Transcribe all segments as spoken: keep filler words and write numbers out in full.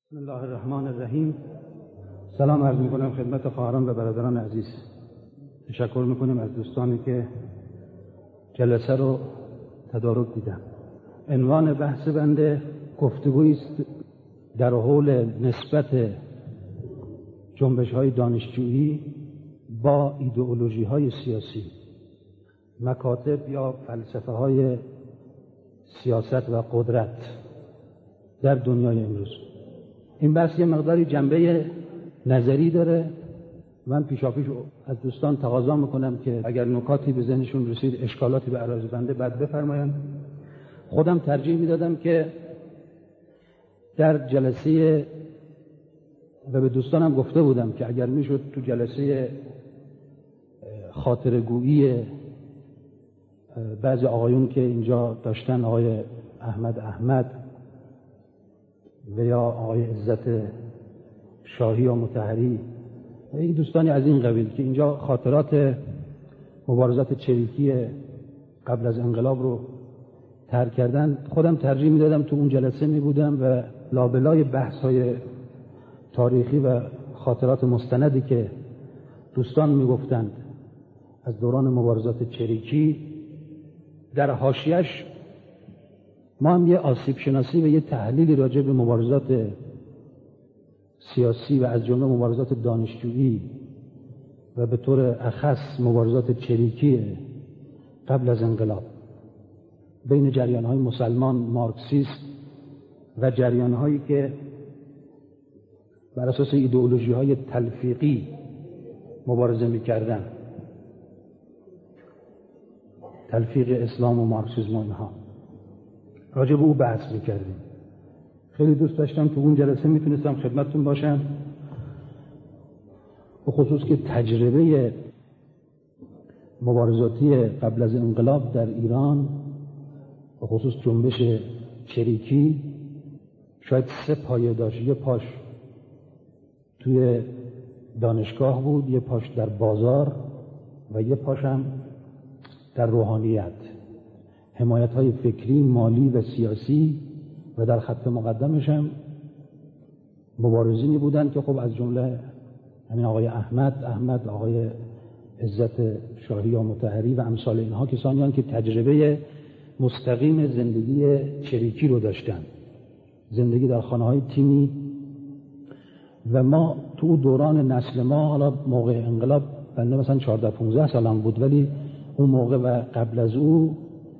بسم الله الرحمن الرحیم. سلام عرض میکنم خدمت خواهران و برادران عزیز. تشکر میکنیم از دوستانی که جلسه رو تدارک دیدن. عنوان بحث بنده گفتگویی است در حول نسبت جنبش های دانشجویی با ایدئولوژی های سیاسی، مکاتب یا فلسفه های سیاست و قدرت در دنیای امروز. این بحث یه مقداری جنبه نظری داره. من پیشاپیش از دوستان تقاضا میکنم که اگر نکاتی به ذهنشون رسید، اشکالاتی به عرض بنده بعد بفرمایند. خودم ترجیح میدادم که در جلسه و به دوستانم گفته بودم که اگر میشد تو جلسه خاطرگویی بعضی آقایون که اینجا داشتن، آقای احمد احمد و یا آقای عزت شاهی و مطهری و این دوستانی از این قبیل که اینجا خاطرات مبارزات چریکی قبل از انقلاب رو ترک کردن، خودم ترجیح میدادم تو اون جلسه می بودم و لابلای بحث های تاریخی و خاطرات مستندی که دوستان می گفتند از دوران مبارزات چریکی، در حاشیه‌اش ما هم یه آسیب شناسی و یه تحلیلی راجع به مبارزات سیاسی و از جمله مبارزات دانشجویی و به طور اخص مبارزات چریکی قبل از انقلاب بین جریان‌های مسلمان مارکسیست و جریان‌هایی که بر اساس ایدئولوژی‌های تلفیقی مبارزه می‌کردند، تلفیق اسلام و مارکسیسم و اینها، راجع به او بحث می‌کردیم. خیلی دوست داشتم تو اون جلسه میتونستم خدمتتون باشم، به خصوص که تجربه مبارزاتی قبل از انقلاب در ایران، به خصوص جنبش چریکی، شاید سه پایه داشت. یه پاش توی دانشگاه بود، یه پاش در بازار و یه پاش هم در روحانیت، حمایت‌های فکری، مالی و سیاسی، و در خط مقدمش هم مبارزینی بودن که خب از جمله همین آقای احمد احمد آقای عزت شاهی و مطهری و امثال اینها، کسانیان که تجربه مستقیم زندگی چریکی رو داشتن، زندگی در خانه‌های تیمی. و ما تو دوران نسل ما، حالا موقع انقلاب بنده مثلا چهارده پانزده سالم بود، ولی اون موقع و قبل از او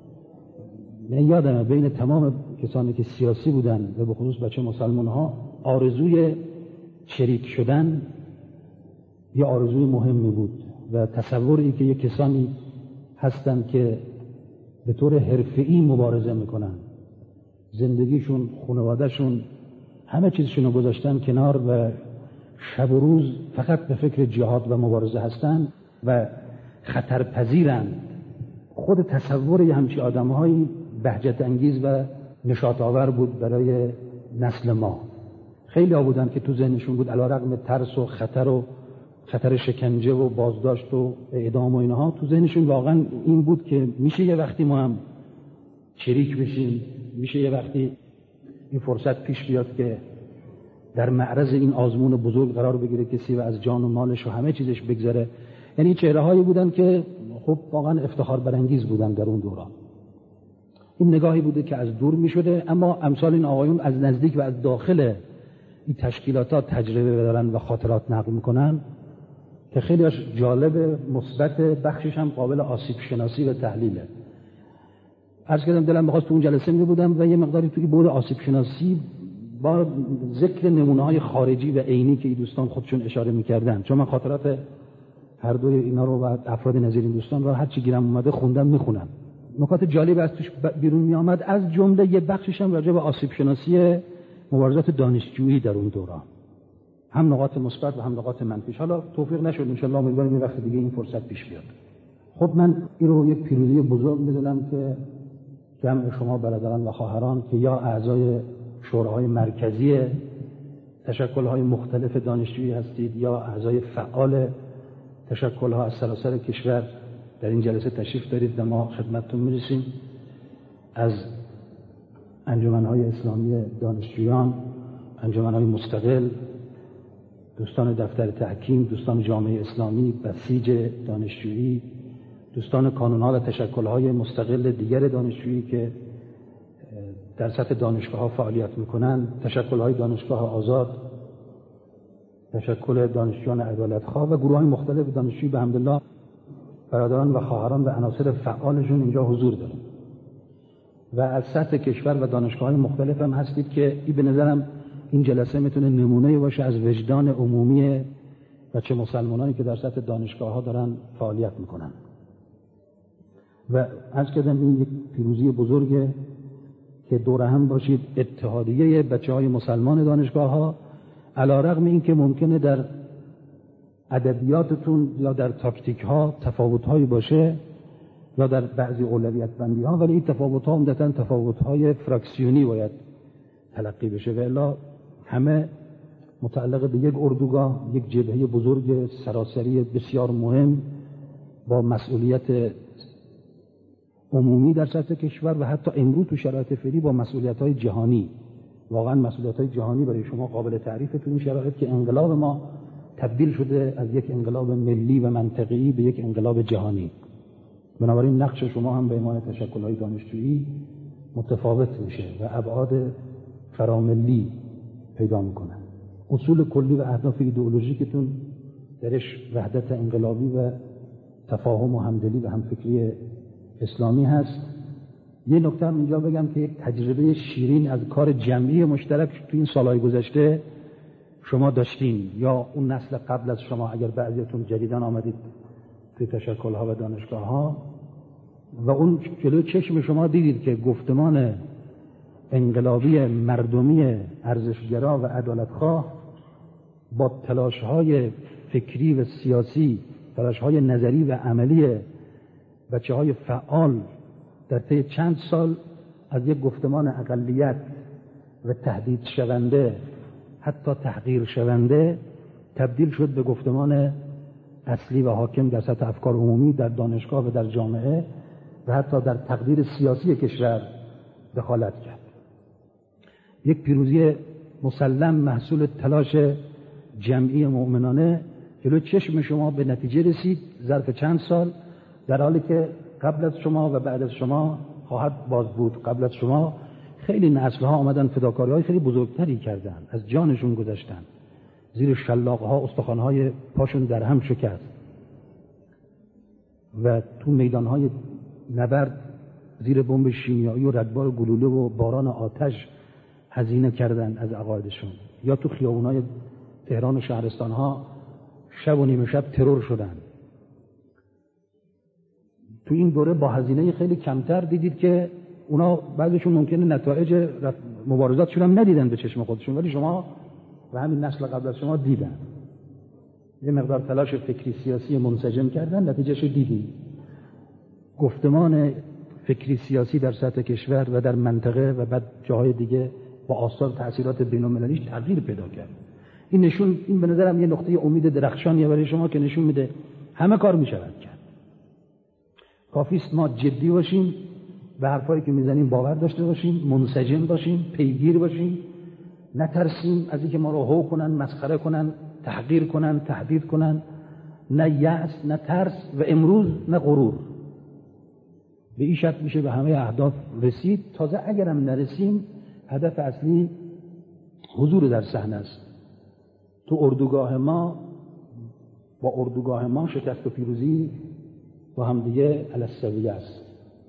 من یادمه بین تمام کسانی که سیاسی بودن و به خصوص بچه مسلمان ها، آرزوی شریک شدن یه آرزوی مهمی بود و تصوری که یه کسانی هستن که به طور حرفه‌ای مبارزه میکنن، زندگیشون، خانوادهشون، همه چیزشون رو گذاشتن کنار و شب و روز فقط به فکر جهاد و مبارزه هستن و خطرپذیرن. خود تصور یه همچی آدم‌هایی بهجت انگیز و نشاط آور بود برای نسل ما. خیلی ها بودن که تو ذهنشون بود علیرغم ترس و خطر و خطر شکنجه و بازداشت و اعدام و اینها، تو ذهنشون واقعا این بود که میشه یه وقتی ما هم شریک بشیم، میشه یه وقتی این فرصت پیش بیاد که در معرض این آزمون بزرگ قرار بگیره کسی و از جان و مالش و همه چیزش بگذره. یعنی چهره هایی بودن که خب واقعا افتخار برانگیز بودن در اون دوران. این نگاهی بوده که از دور می شده، اما امثال این آقایون از نزدیک و از داخل این تشکیلات تجربه دارن و خاطرات نقل میکنن که خیلی جالب، مثبت، بخشش هم قابل آسیب شناسی و تحلیله. عرض کردم دلم بخواست تو اون جلسه می بودم و یه مقداری توی بود آسیب شناسی با ذکر نمونه های خارجی و عینی که این دوستان خودشون اشاره میکردن، چون من خاطرات هر دوی اینا رو و افراد نظیر این دوستان رو هر چی گیرم اومده خوندم میخونم. نکات جالب از توش بیرون می آمد، از جمله یه بخشش هم راجع به آسیب شناسی مبارزات دانشجویی در اون دوران، هم نقاط مثبت و هم نقاط منفیش. حالا توفیق نشد، ان شاء الله امیدوارم این وقت دیگه این فرصت پیش بیاد. خب من این رو یک پیروزی بزرگ می‌دونم که جمع شما برادران و خواهران که یا اعضای شوراهای مرکزی تشکل‌های مختلف دانشجویی هستید یا اعضای فعال تشکل‌ها از سراسر کشور در این جلسه تشریف دارید و ما خدمتتون میرسیم. از انجمن‌های اسلامی دانشجویان، انجمن‌های مستقل، دوستان دفتر تحکیم، دوستان جامعه اسلامی، بسیج دانشجویی، دوستان کانون‌ها و تشکل‌های مستقل دیگر دانشجویی که در سطح دانشگاه‌ها فعالیت می‌کنند، تشکل‌های دانشگاه آزاد، تشکل دانشجویان عدالت‌خواه و گروه‌های مختلف دانشجویی، به حمدالله برادران و خواهران و عناصر فعالشون اینجا حضور دارن و از سطح کشور و دانشگاه‌های مختلف هم هستید که این به نظرم این جلسه میتونه نمونه باشه از وجدان عمومی بچه مسلمانانی که در سطح دانشگاه‌ها دارن فعالیت میکنن. و عرض کردم این یک پیروزی بزرگه که دور هم باشید. اتحادیه بچه‌های مسلمان دانشگاه‌ها علی‌رغم اینکه ممکنه در ادبیاتتون یا در تاکتیک‌ها تفاوت‌هایی باشه یا در بعضی اولویت بندی‌ها، ولی این تفاوت‌ها عمدتاً تفاوت‌های فراکسیونی باید تلقی بشه و الا همه متعلق به یک اردوگاه، یک جبهه بزرگ سراسری بسیار مهم با مسئولیت عمومی در سطح کشور و حتی امروز تو شرایط فعلی با مسئولیت‌های جهانی. واقعا مسئولیت‌های جهانی برای شما قابل تعریفه تو این شرایط که انقلاب ما تبدیل شده از یک انقلاب ملی و منطقه‌ای به یک انقلاب جهانی. بنابراین نقش شما هم به عنوان تشکل‌های دانشجویی متفاوت میشه و ابعاد فراملی پیدا میکنه. اصول کلی و اهداف ایدئولوژیکتون درش وحدت انقلابی و تفاهم و همدلی و همفکری اسلامی هست. یه نکته هم اینجا بگم که یک تجربه شیرین از کار جمعی مشترک تو این سالهای گذشته شما داشتین یا اون نسل قبل از شما، اگر بعضیتون جدیداً آمدید توی تشکل‌ها و دانشگاه‌ها، و اون جلوی چشم شما دیدید که گفتمان انقلابی مردمی ارزشگرا و عدالتخواه با تلاش‌های فکری و سیاسی، تلاش‌های نظری و عملی بچه‌های فعال در طی چند سال از یک گفتمان اقلیت و تهدید شونده، حتی تحقیر شونده، تبدیل شد به گفتمان اصلی و حاکم در سطح افکار عمومی در دانشگاه و در جامعه و حتی در تقدیر سیاسی کشور دخالت کرد. یک پیروزی مسلم محصول تلاش جمعی مؤمنانه جلوی چشم شما به نتیجه رسید ظرف چند سال، در حالی که قبل از شما و بعد از شما خواهد باز بود. قبل از شما خیلی نسل‌ها آمدن فداکاری‌های خیلی بزرگتری کردن، از جانشون گذاشتن، زیر شلاق‌ها استخوان‌های پاشون در هم شکست و تو میدان‌های نبرد زیر بمب شیمیایی و ردبار گلوله و باران آتش هزینه کردن از عقایدشون، یا تو خیابون‌های تهران و شهرستان‌ها شب و نیمه شب ترور شدن. تو این دوره با هزینه خیلی کمتر دیدید که اونا بعضیشون ممکنه نتایج مبارزاتشون هم ندیدن به چشم خودشون، ولی شما و همین نسل قبل از شما دیدن. یه مقدار تلاش فکری سیاسی منسجم کردن، نتیجهشو دیدید. گفتمان فکری سیاسی در سطح کشور و در منطقه و بعد جاهای دیگه با آثار تأثیرات بین‌المللیش تغییر پیدا کرد. این نشون این به نظرم یه نقطه امید درخشانیه برای شما که نشون میده همه کار میشود کرد. کافیست ما جدی باشیم، به حرفایی که میزنیم باور داشته باشیم، منسجم باشیم، پیگیر باشیم، نترسیم از اینکه ما رو هو کنن، مسخره کنن، تحقیر کنن، تهدید کنن. نه یأس، نه ترس و امروز نه غرور. به این شکل میشه به همه اهداف رسید. تازه اگرم نرسیم، هدف اصلی حضور در صحنه است. تو اردوگاه ما با اردوگاه ما شکست و پیروزی با هم دیگه السویه است.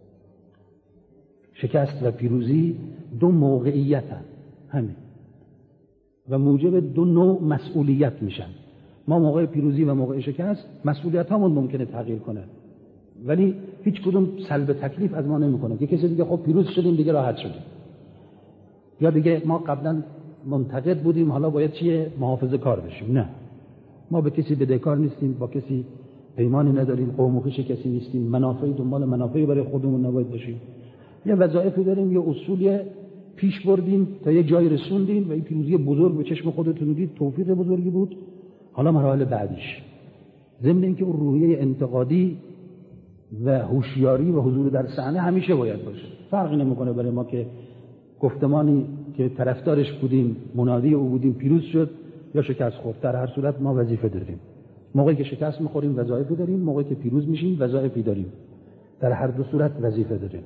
شکست و پیروزی دو موقعیت هم. همین و موجب دو نوع مسئولیت میشن. ما موقع پیروزی و موقع شکست مسئولیت همون ممکنه تغییر کنه، ولی هیچ کدوم سلب تکلیف از ما نمیکنه که کسی دیگه خب پیروز شدیم دیگه راحت شدیم، یا دیگه ما قبلا منتقد بودیم حالا باید چیه محافظه کار بشیم. نه، ما به کسی بدهکار نیستیم، با کسی پیمانی نداریم، قوم و خویش کسی نیستیم، منافعی دنبال منافعی برای خودمون نباید باشیم. یه وظایفی داریم، یه اصولی پیش بردیم تا یه جای رسوندیم و این پیروزی بزرگ به چشم خودتون دید، توفیق بزرگی بود. حالا مراحل بعدیش، ضمن اینکه اون روحیه انتقادی و هوشیاری و حضور در صحنه همیشه باید باشه. فرقی نمیکنه برای ما که گفتمانی که که طرفدارش بودیم، منادی او بودیم، پیروز شد یا شکست خورد. در هر صورت ما وظیفه داریم. موقعی که شکست می‌خوریم وظایفی داریم، موقعی که پیروز میشیم وظایفی داریم. در هر دو صورت وظیفه داریم.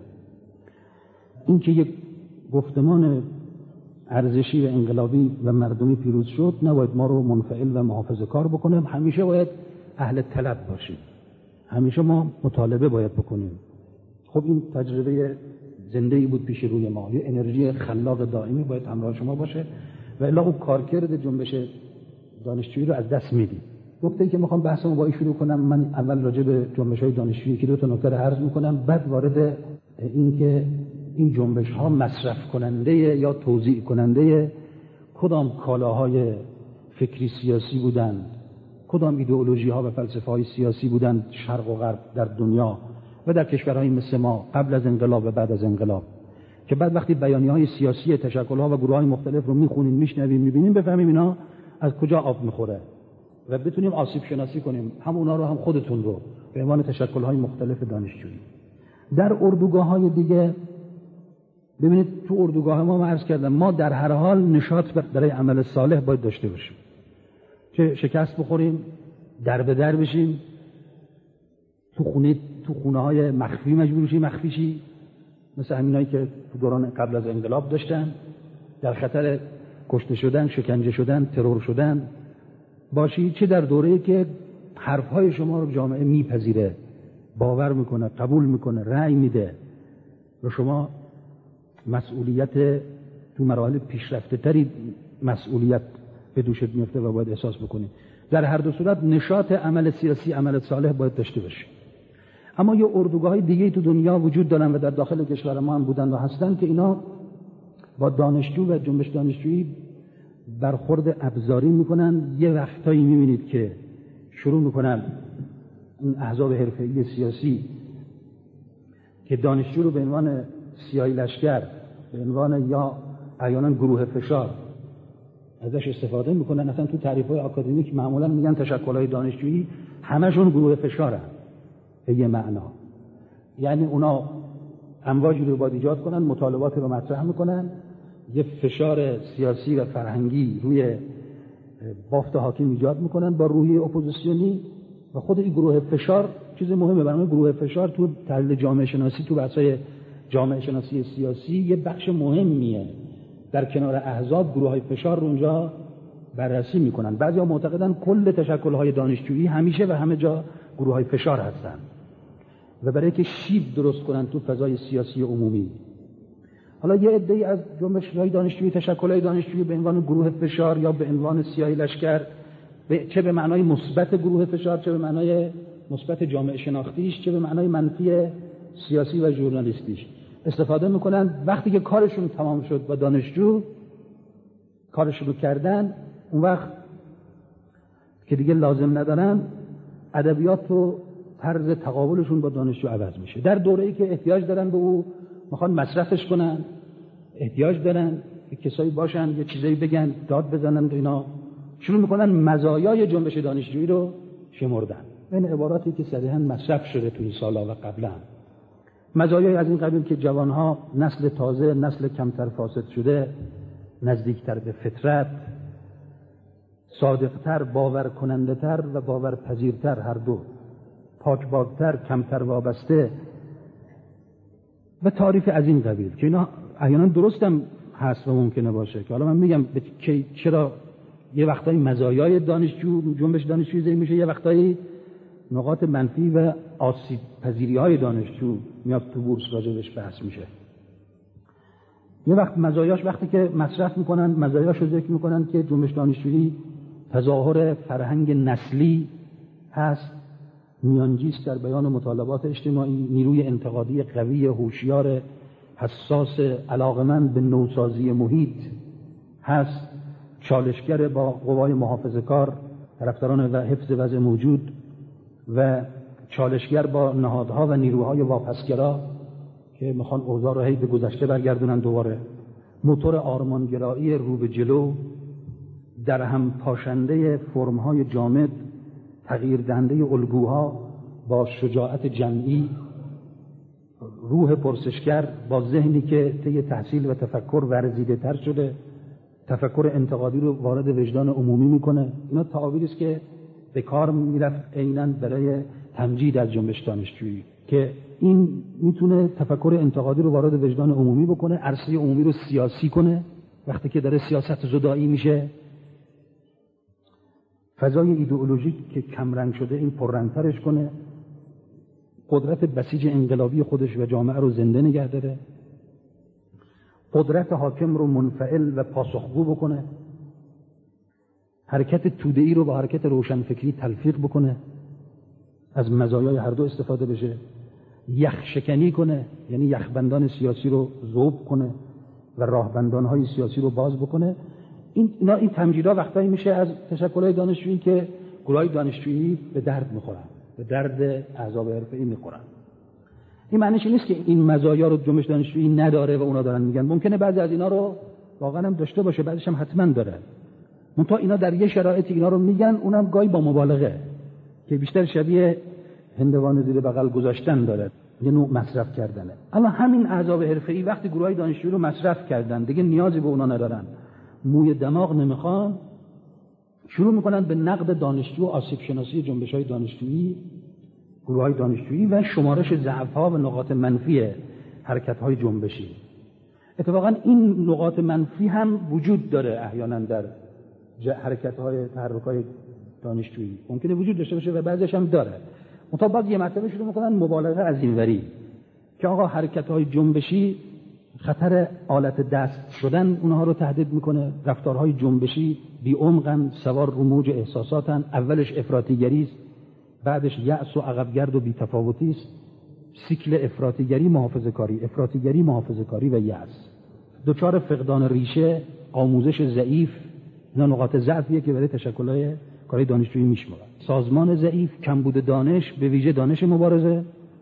این که یک گفتمان ارزشی و انقلابی و مردمی پیروز شد نباید ما رو منفعل و محافظه‌کار بکنه. همیشه باید اهل طلب باشیم. همیشه ما مطالبه باید بکنیم. خب این تجربه زنده‌ای بود پیش روی ما. یه انرژی خلاق دائمی باید همراه شما باشه و الا اون کارکرد جنبش دانشجویی رو از دست میدیم. گفته که میخوام بحثمو با این شروع کنم. من اول راجع به جنبش‌های دانشجویی که دو تا نکته عرض میکنم، بعد وارد این که این جنبش‌ها مصرف کننده یا توزیع کننده کدام کالاهای فکری سیاسی بودند، کدام ایدئولوژی‌ها و فلسفه‌های سیاسی بودند شرق و غرب در دنیا و در کشورهای مثل ما قبل از انقلاب و بعد از انقلاب، که بعد وقتی بیانیه‌های سیاسی تشکل‌ها و گروه‌های مختلف رو می‌خونیم، می‌شنویم، می‌بینیم، بفهمیم اینا از کجا آب می‌خوره و بتونیم آسیب شناسی کنیم، هم اونا رو هم خودتون رو، به عنوان تشکل‌های مختلف دانشجویی. در اردوگاه‌های دیگه ببینید، تو اردوگاه ما ما عرض کردم ما در هر حال نشاط برای عمل صالح باید داشته باشیم. چه شکست بخوریم، در به در بشیم، تو خونه تو خونه‌های مخفی مجبور شیم مخفی شی، مثل همینایی که تو دوران قبل از انقلاب داشتن، در خطر کشته شدن، شکنجه شدن، ترور شدن باشی، چه در دوره‌ای که حرف‌های شما رو جامعه میپذیره، باور میکنه، قبول میکنه، رأی میده و شما مسئولیت تو مراحل پیشرفته تری مسئولیت به دوشت میفته و باید احساس بکنید. در هر دو صورت نشاط عمل سیاسی، عمل صالح باید داشته باشید. اما یه اردوگاه‌های دیگه تو دنیا وجود دارن و در داخل کشور ما هم بودن و هستن که اینا با دانشجو و جنبش دانشجویی برخورد ابزاری میکنن. یه وقتایی میبینید که شروع میکنن این احزاب حرفه‌ای سیاسی که دانشجو رو به عنوان سیاهی لشکر، به عنوان یا احیانا گروه فشار ازش استفاده میکنن. اصلا تو تعریف‌های آکادمیک معمولا میگن تشکل‌های دانشجویی همشون گروه فشارن به یه معنا، یعنی اونا امواجی رو باید ایجاد کنن، مطالبات رو مطرح میکنن، یه فشار سیاسی و فرهنگی روی بافت حاکم ایجاد میکنن با روحیه اپوزیسیونی و خود این گروه فشار چیز مهمه. برای گروه فشار تو تحلیل جامعه شناسی، تو بحث‌های جامعه شناسی سیاسی یه بخش مهمیه. در کنار احزاب گروه‌های فشار رو اونجا بررسی میکنن. بعضیا معتقدن کل تشکل‌های دانشجویی همیشه و همه جا گروه‌های فشار هستن و برای که شیب درست کنن تو فضای سیاسی عمومی. حالا یه عده‌ای از جنبش‌های دانشجویی، تشکل‌های دانشجویی به عنوان گروه فشار یا به عنوان سیاهی لشکر، چه به معنای مثبت گروه فشار، چه به معنای مثبت جامعه شناختیش، چه به معنای منفی سیاسی و ژورنالیستیش استفاده میکنن. وقتی که کارشون تمام شد و دانشجو کارشون رو کردن، اون وقت که دیگه لازم ندارن، ادبیات و طرز تقابلشون با دانشجو عوض میشه. در دوره‌ای که احتیاج دارن به او، میخوان مصرفش کنن، احتیاج دارن که کسایی باشن یه چیزایی بگن، داد بزنن، اینا شروع میکنن مزایای جنبش دانشجویی رو شمردن. این عباراتی که صریحاً مصرف شده تو این سالا و قبلا. مزایای از این قبیل که جوانها، نسل تازه، نسل کمتر فاسد شده، نزدیکتر به فطرت، صادقتر، باور کننده تر و باورپذیرتر، هر دو، پاکبازتر، کمتر وابسته و تعریف از این قبیل که اینا احیانا درستم هست و ممکنه باشه، که حالا من میگم که چرا یه وقتایی مزایای دانشجو جنبش دانشجویی ذکر میشه، یه وقتایی نقاط منفی و آسیب پذیری های دانشجو میاد تو بورس راجبش بحث میشه. یه وقت مزایاش وقتی که مصرف میکنن، مزایاش رو ذکر میکنن که جنبش دانشجویی تظاهر فرهنگ نسلی هست، میانجیست در بیان مطالبات اجتماعی، نیروی انتقادی قوی، هوشیار، حساس، علاقمند به نوسازی محیط هست، چالشگر با قوای محافظه‌کار، طرفداران و حفظ وضع موجود و چالشگر با نهادها و نیروهای واپسگرا که میخوان اوضاع رو هی به گذشته برگردونن دوباره، موتور آرمانگرایی رو به جلو، در هم پاشنده فرم‌های جامد، تغییر دهنده الگوها با شجاعت جمعی روح پرسشگر با ذهنی که طی تحصیل و تفکر ورزیده تر شده، تفکر انتقادی رو وارد وجدان عمومی میکنه. اینا تعابیری است که به کار میرفت عیناً برای تمجید از جنبش دانشجویی، که این میتونه تفکر انتقادی رو وارد وجدان عمومی بکنه، عرصه عمومی رو سیاسی کنه. وقتی که داره سیاست زدایی میشه، فضای ایدئولوژیک که کمرنگ شده این پررنگترش کنه، قدرت بسیج انقلابی خودش و جامعه رو زنده نگه داره، قدرت حاکم رو منفعل و پاسخگو بکنه، حرکت توده‌ای رو با حرکت روشنفکری تلفیق بکنه، از مزایای هر دو استفاده بشه، یخ شکنی کنه، یعنی یخبندان سیاسی رو ذوب کنه و راهبندان‌های سیاسی رو باز بکنه. این اینا این تمجیدها وقتایی میشه از تشکل‌های دانشجویی که گروه‌های دانشجویی به درد میخورن، به درد احزاب حرفه‌ای میخورن. این معنیش نیست که این مزایا رو جنبش دانشجویی نداره و اونا دارن میگن. ممکنه بعضی از اینا رو واقعا هم داشته باشه، بعضیش هم حتما داره. منتها اینا در یه شرایطی اینا رو میگن، اونم گاهی با مبالغه که بیشتر شبیه هندوانه زیر بغل گذاشتن داره، یه نوع مصرف کردنه. الان همین احزاب حرفه‌ای وقتی گروه‌های دانشجویی رو مصرف کردن، دیگه نیازی به اونا ندارن، موی دماغ نمیخوان، شروع میکنن به نقد دانشجو و آسیب شناسی جنبش‌های دانشجویی، گروه‌های دانشجویی و شمارش ضعف‌ها و نقاط منفی حرکت‌های جنبشی. اتفاقا این نقاط منفی هم وجود داره احیانا در حرکت‌های تحرک‌های دانشجویی، ممکنه وجود داشته باشه و بعضیش هم داره. منتها بعد یه مرتبه شروع میکنن مبالغه از این وری که آقا حرکت‌های جنبشی خطر آلت دست شدن اونها رو تهدید میکنه، رفتارهای جنبشی بی عمقن، سوار رو موج احساساتن، اولش افراطیگری است، بعدش یأس و عقبگرد و بی‌تفاوتی است، سیکل افراطیگری محافظه‌کاری، افراطیگری محافظه‌کاری و یأس، دچار فقدان ریشه، آموزش ضعیف. اینا نقاط ضعفیه که برای تشکل‌های کاری دانشجویی میشمارن. سازمان ضعیف، کمبود دانش، به ویژه دانش مبارزه،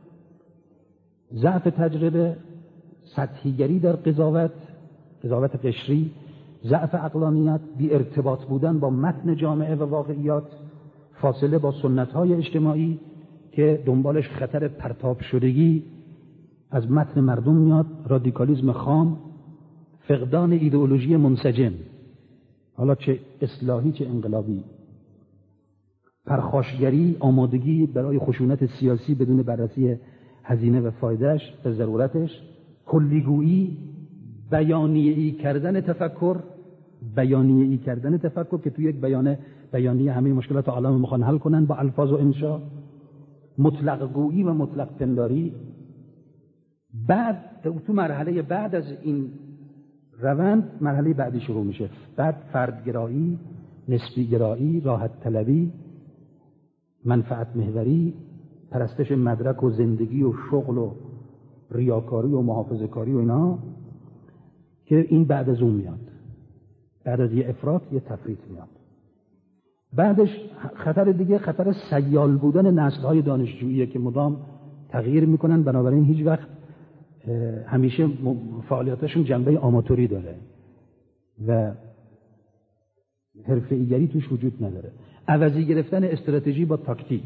ضعف تجربه، سطحیگری در قضاوت، قضاوت قشری، ضعف عقلانیت، بی ارتباط بودن با متن جامعه و واقعیات، فاصله با سنت‌های اجتماعی که دنبالش خطر پرتاب شدگی از متن مردم میاد، رادیکالیسم خام، فقدان ایدئولوژی منسجم، حالا چه اصلاحی چه انقلابی، پرخاشگری، آمادگی برای خشونت سیاسی بدون بررسی هزینه و فایدهش و ضرورتش، کلیگویی، بیانیه‌ای کردن تفکر، بیانیه‌ای کردن تفکر که توی یک بیانیه بیانیه همه مشکلات عالم میخوان حل کنن با الفاظ و انشا، مطلق گویی و مطلق پنداری. بعد تو مرحله بعد از این روند مرحله بعدی شروع میشه، بعد فردگرایی، نسبی گرایی، راحت طلبی، منفعت محوری، پرستش مدرک و زندگی و شغل و ریاکاری و محافظه‌کاری و اینا، که این بعد از اون میاد، بعد از یه افراط یه تفریط میاد. بعدش خطر دیگه خطر سیال بودن نسل‌های دانشجویی که مدام تغییر میکنن، بنابراین هیچ وقت همیشه فعالیتاشون جنبه آماتوری داره و حرفه‌ایگری توش وجود نداره، عوضی گرفتن استراتژی با تاکتیک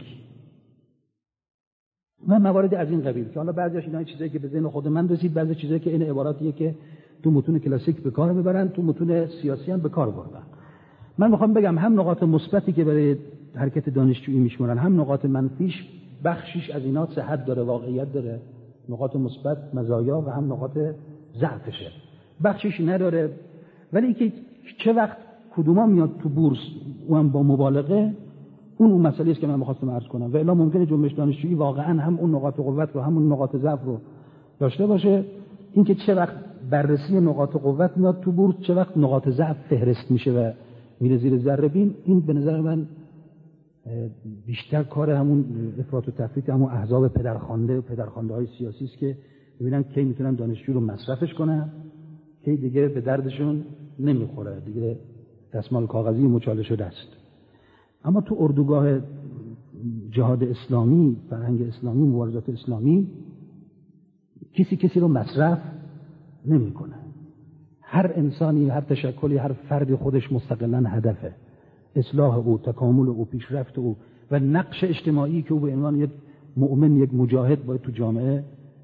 و موارد از این قبیل که حالا بعضیش اینا چیزایی که به ذهن خود من رسید، بعضی چیزایی که این عباراتیه که تو متون کلاسیک به کار میبرن، تو متون سیاسی هم به کار بردن. من میخوام بگم هم نقاط مثبتی که برای حرکت دانشجویی میشمارن، هم نقاط منفیش، بخشیش از اینا صحت داره، واقعیت داره، نقاط مثبت، مزایا، و هم نقاط ضعفشه، بخشیش نداره. ولی اینکه چه وقت کدوما میاد تو بورس اون با مبالغه، اون اون مسئله است که من می‌خواستم عرض کنم. و الا ممکنه جنبش دانشجویی واقعا هم اون نقاط قوت رو هم اون نقاط ضعف رو داشته باشه. اینکه چه وقت بررسی نقاط قوت میاد تو بورس، چه وقت نقاط ضعف فهرست میشه و میره زیر ذره بین، این به نظر من بیشتر کار همون افراط و تفریط همون احزاب پدرخوانده و پدرخوانده‌های سیاسی است که ببینن کی میتونن دانشجو رو مصرفش کنن، کی دیگه به دردشون نمیخوره، دیگه دستمال کاغذی مچاله شده است. اما تو اردوگاه جهاد اسلامی، فرهنگ اسلامی، مبارزات اسلامی، کسی کسی رو مصرف نمیکنه. هر انسانی، هر تشکلی، هر فردی خودش مستقلاً هدفه، اصلاح او، تکامل او، پیشرفت او و نقش اجتماعی که او به عنوان یک مؤمن، یک مجاهد باید تو جامعه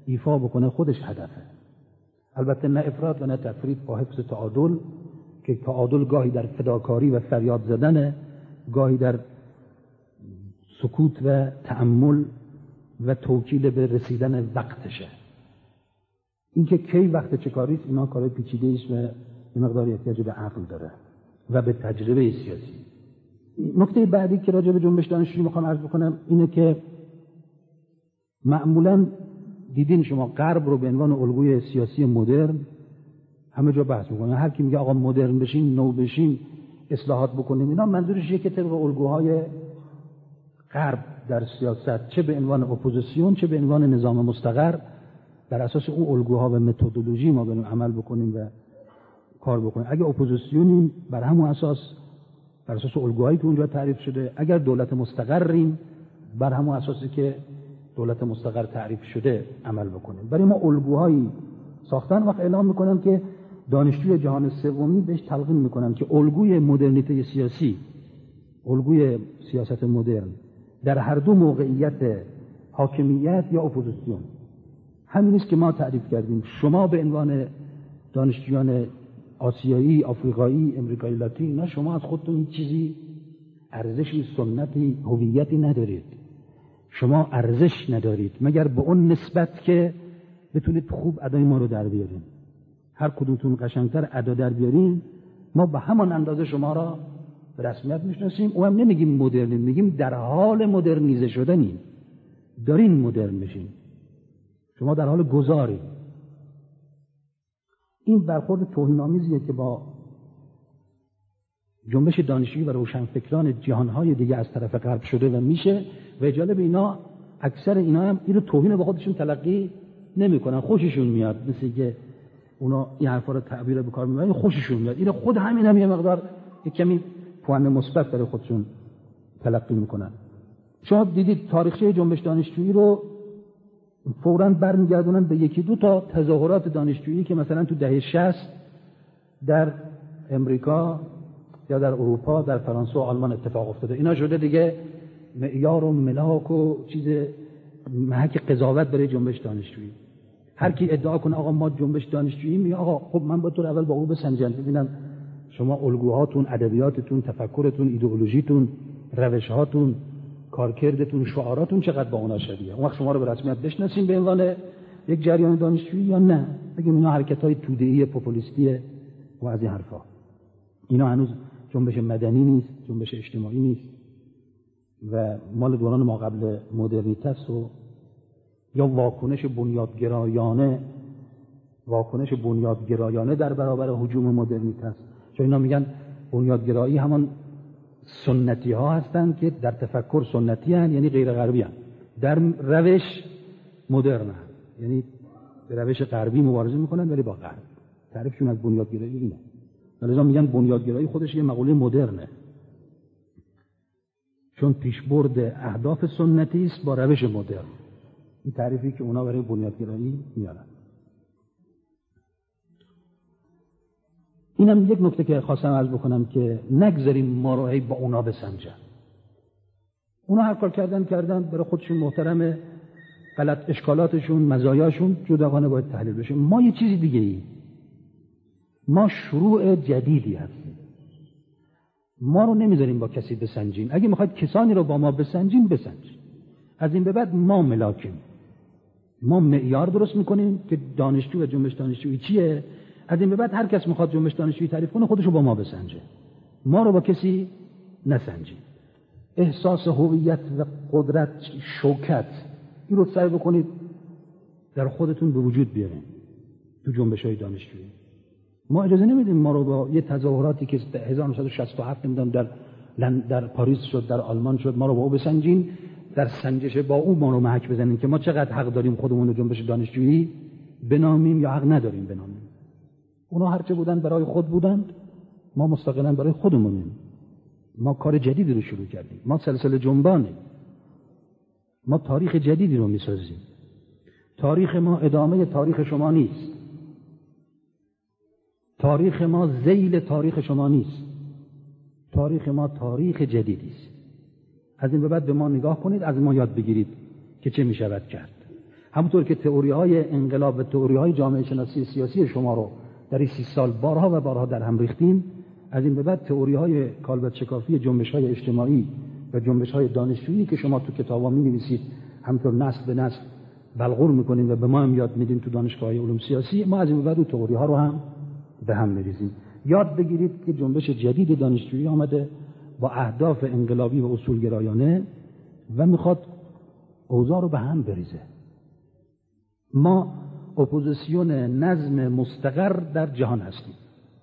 ایفا بکنه خودش هدفه. البته نه افراط و نه تفرید، با حفظ تعادل، که تعادل گاهی در فداکاری و فریاد زدنه، گاهی در سکوت و تأمل و توکیل به رسیدن وقتشه. اینکه کی وقت چه کاریست، اینا کار پیچیده است و این مقدار احتیاج به عقل داره و به تجربه سیاسی. نکته بعدی که راجع به جنبش دانشجویی میخوام عرض بکنم اینه که معمولاً دیدین شما غرب رو به عنوان الگوی سیاسی مدرن همه جا بحث میکنه. هر کی میگه آقا مدرن بشین، نو بشین، اصلاحات بکنیم، اینا منظورش اینه که طبق الگوهای غرب در سیاست، چه به عنوان اپوزیسیون چه به عنوان نظام مستقر، بر اساس اون الگوها و متدولوژی ما بریم عمل بکنیم و کار بکنیم. اگه اپوزیسیونیم بر همون اساس، بر اساس الگوهایی که اونجا تعریف شده. اگر دولت مستقریم بر همون اساسی که دولت مستقر تعریف شده عمل بکنیم. برای ما الگوهایی ساختن. وقت اعلام میکنم که دانشجوی جهان سومی بهش تلقین میکنن که الگوی مدرنیته سیاسی، الگوی سیاست مدرن در هر دو موقعیت حاکمیت یا اپوزیسیون همین است که ما تعریف کردیم. شما به عنوان دانشجویان آسیایی، آفریقایی، امریکایی لاتین، نه شما از خودتون هیچ چیزی، ارزشی، سنتی، هویتی ندارید. شما ارزش ندارید مگر به اون نسبت که بتونید خوب ادای ما رو در بیارین. هر کدومتون قشنگتر ادا در بیارین، ما به همان اندازه شما را به رسمیت میشناسیم. او هم نمیگیم مدرنیم، میگیم در حال مدرنیزه شدنیم، دارین مدرن بشین، شما در حال گذاری. این برخورد توهین‌آمیزیه که با جنبش دانشجویی و روشنفکران جهانهای دیگه از طرف غرب شده و میشه. و جالب اینا اکثر اینا هم اینو توهین به خودشون تلقی نمیکنن، خوششون میاد. مثل که اونا این حرفا رو تعبیر به کار میبرن، خوششون میاد. این خود همین هم یه مقدار یک کمی پوان مثبت برای خودشون تلقی میکنن. شما دیدید تاریخچه جنبش دانشجویی رو فوراً برمیگردونن به یکی دو تا تظاهرات دانشجویی که مثلا تو دهه شصت در امریکا یا در اروپا، در فرانسه و آلمان اتفاق افتاده. اینا شده دیگه معیار و ملاک و چیز محک قضاوت برای جنبش دانشجویی. هر کی ادعا کنه آقا ما جنبش دانشجویی، میگه آقا خب من با تو اول با او بسنجم ببینم شما الگوهاتون، ادبیاتتون، تفکرتون، ایدئولوژیتون، روش‌هاتون، کارکردتون، شعاراتون چقدر با اونا شبیه. اون وقت شما رو به رسمیت بشناسیم به عنوان یک جریان دانشجویی یا نه. بگیم اینا حرکت‌های توده‌ای پوپولیستی و از این حرفا. اینا هنوز جنبش مدنی نیست، جنبش اجتماعی نیست و مال دوران ما قبل مدرنیته است و یا واکنش بنیادگرایانه واکنش بنیادگرایانه در برابر هجوم مدرنیته است. چون اینا میگن بنیادگرایی همان سنتی ها هستند که در تفکر سنتی هستند، یعنی غیر غربی هستند، در روش مدرن هستند، یعنی به روش غربی مبارزه میکنن ولی با غرب. تعریفشون از بنیادگرایی اینه. لذا میگن بنیادگرایی خودش یه مقوله مدرنه، چون پیشبرد اهداف سنتی است با روش مدرن. این تعریفی که اونا برای بنیادگرایی میارن. اینم یک نکته که خواستم عرض بکنم که نگذاریم ما رو با اونا بسنجن. اونا هر کار کردن کردن، برای خودشون محترمه، غلط اشکالاتشون، مزایاشون جداگانه باید تحلیل بشه. ما یه چیزی دیگه ای، ما شروع جدیدی هستیم. ما رو نمیذاریم با کسی بسنجین. اگه میخواید کسانی رو با ما بسنجین بسنجین. از این به بعد ما ملاکیم. ما معیار درست میکنیم که دانشجو و جنبش دانشجویی چیه. از این به بعد هر کس میخواد جنبش دانشجویی تعریف کنه خودشو با ما بسنجه. ما رو با کسی نسنجین. احساس هویت و قدرت، شوکت، این رو سعی بکنید در خودتون به وجود بیارین تو جنبش‌های دانشجویی. ما اجازه نمیدیم ما رو با یه تظاهراتی که هزار و نهصد و شصت و هفت نمیدونم در در پاریس شد، در آلمان شد، ما رو با او بسنجین، در سنجش با او ما رو محک بزنین که ما چقدر حق داریم خودمون رو جنبش دانشجویی بنامیم یا حق نداریم بنامیم. اونا هرچه بودن برای خود بودند، ما مستقلاً برای خودمونیم. ما کار جدیدی رو شروع کردیم. ما سلسله جنبانیم. ما تاریخ جدیدی رو میسازیم. تاریخ ما ادامه تاریخ شما نیست. تاریخ ما ذیل تاریخ شما نیست. تاریخ ما تاریخ جدیدی است. از این به بعد به ما نگاه کنید، از ما یاد بگیرید که چه می شود کرد. همونطور که تئوری های انقلاب و تئوری های جامعه شناسی سیاسی شما رو در این سی سال بارها و بارها در هم ریختیم، از این به بعد تئوری های کالبد شکافی جنبش های اجتماعی و جنبش های دانشجویی که شما تو کتابا می‌نویسید همونطور نسل به نسل بلغور می‌کنید و به ما هم یاد میدین تو دانشگاه‌های علوم سیاسی، ما از این به بعد اون تئوری ها رو هم به هم می‌ریزیم. یاد بگیرید که جنبش جدید دانشجویی آمده با اهداف انقلابی و اصولگرایانه و میخواد اوضاع رو به هم بریزه. ما اپوزیسیون نظم مستقر در جهان هستیم.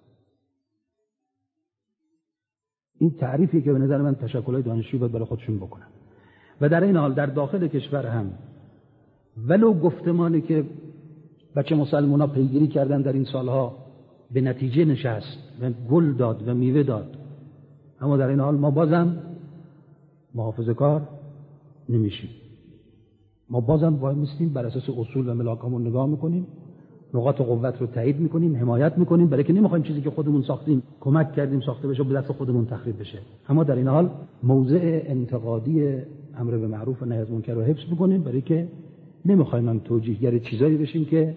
این تعریفی که به نظر من تشکل‌های دانشجویی باید برای خودشون بکنن و در این حال در داخل کشور هم ولو گفتمانی که بچه مسلمان‌ها پیگیری کردن در این سالها به نتیجه نشست و گل داد و میوه داد، اما در این حال ما بازم محافظه‌کار نمیشیم. ما بازم وای میستیم بر اساس اصول و ملاکامون نگاه میکنیم، نقاط قوت رو تایید میکنیم، حمایت میکنیم، برای که نمیخوایم چیزی که خودمون ساختیم کمک کردیم ساخته بشه و به دست خودمون تخریب بشه. اما در این حال موضع انتقادی امر به معروف و نهی از منکر رو حفظ میکنیم، برای که نمیخوایم هم توجیهگر چیزایی بشیم که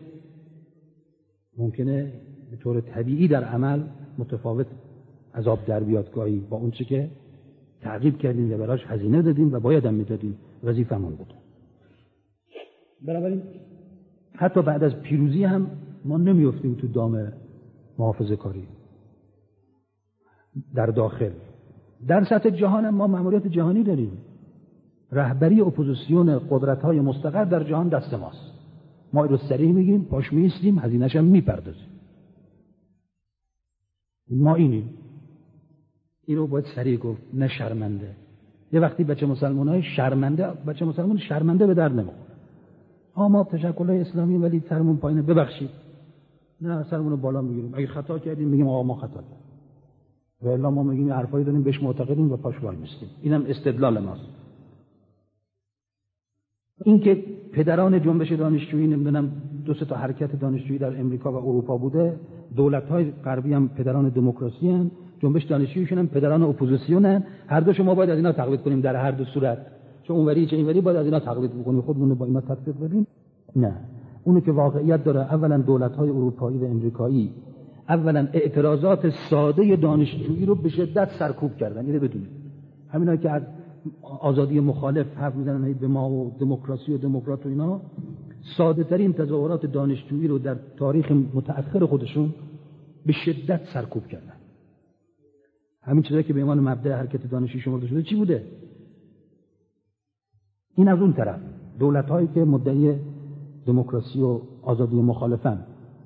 ممکنه به طور طبیعی در عمل متفاوت عذاب در بیاد گاهی با اون چه که تعقیب کردیم و براش هزینه دادیم و باید هم میدادیم، وظیفمون بود. بنابراین حتی بعد از پیروزی هم ما نمیافتیم تو دام محافظه کاری در داخل. در سطح جهان هم ما مأموریت جهانی داریم. رهبری اپوزیسیون قدرت‌های مستقر در جهان دست ماست. ما این رو سریع میگیم، پاش میستیم، هزینه‌اش هم میپردازیم. ما اینیم. این رو باید سریع گفت، نه شرمنده. یه وقتی بچه مسلمان‌های شرمنده، بچه مسلمان شرمنده به درد نمیخوره. ها ما تشکل‌های اسلامی ولی سرمون پایینه، ببخشید. نه سرمون رو بالا میگیریم. اگه خطا کردیم میگیم آقا ما خطا کردیم. و الا ما میگیم حرفایی داریم بهش معتقدیم و پاش وای میستیم. اینم استدلال ماست. این که پدران جنبش دانشجویی نمیدونم دو سه تا حرکت دانشجویی در امریکا و اروپا بوده، دولت‌های غربی هم پدران دموکراسی ان، جنبش دانشجوییشون هم پدران اپوزیسیونن. هر دو شما باید از اینا تقلید کنیم در هر دو صورت. چه اونوری چه اینوری باید از اینا تقلید بکنیم، خودمون رو با اینا تطبیق بدیم؟ نه. اونی که واقعیت داره اولا دولت‌های اروپایی و امریکایی اولا اعتراضات ساده دانشجویی رو به شدت سرکوب کردن. اینو بدونید. همینا که از آزادی مخالف حرف میزنن به ما و دموکراسی و دموکرات و اینا، ساده ترین تظاهرات دانشجویی رو در تاریخ متأخر خودشون به شدت سرکوب کردن. همین چیزایی که به عنوان مبدأ حرکت دانشجویی شمرده شده چی بوده؟ این از اون طرف دولت‌هایی که مدعی دموکراسی و آزادی مخالفن.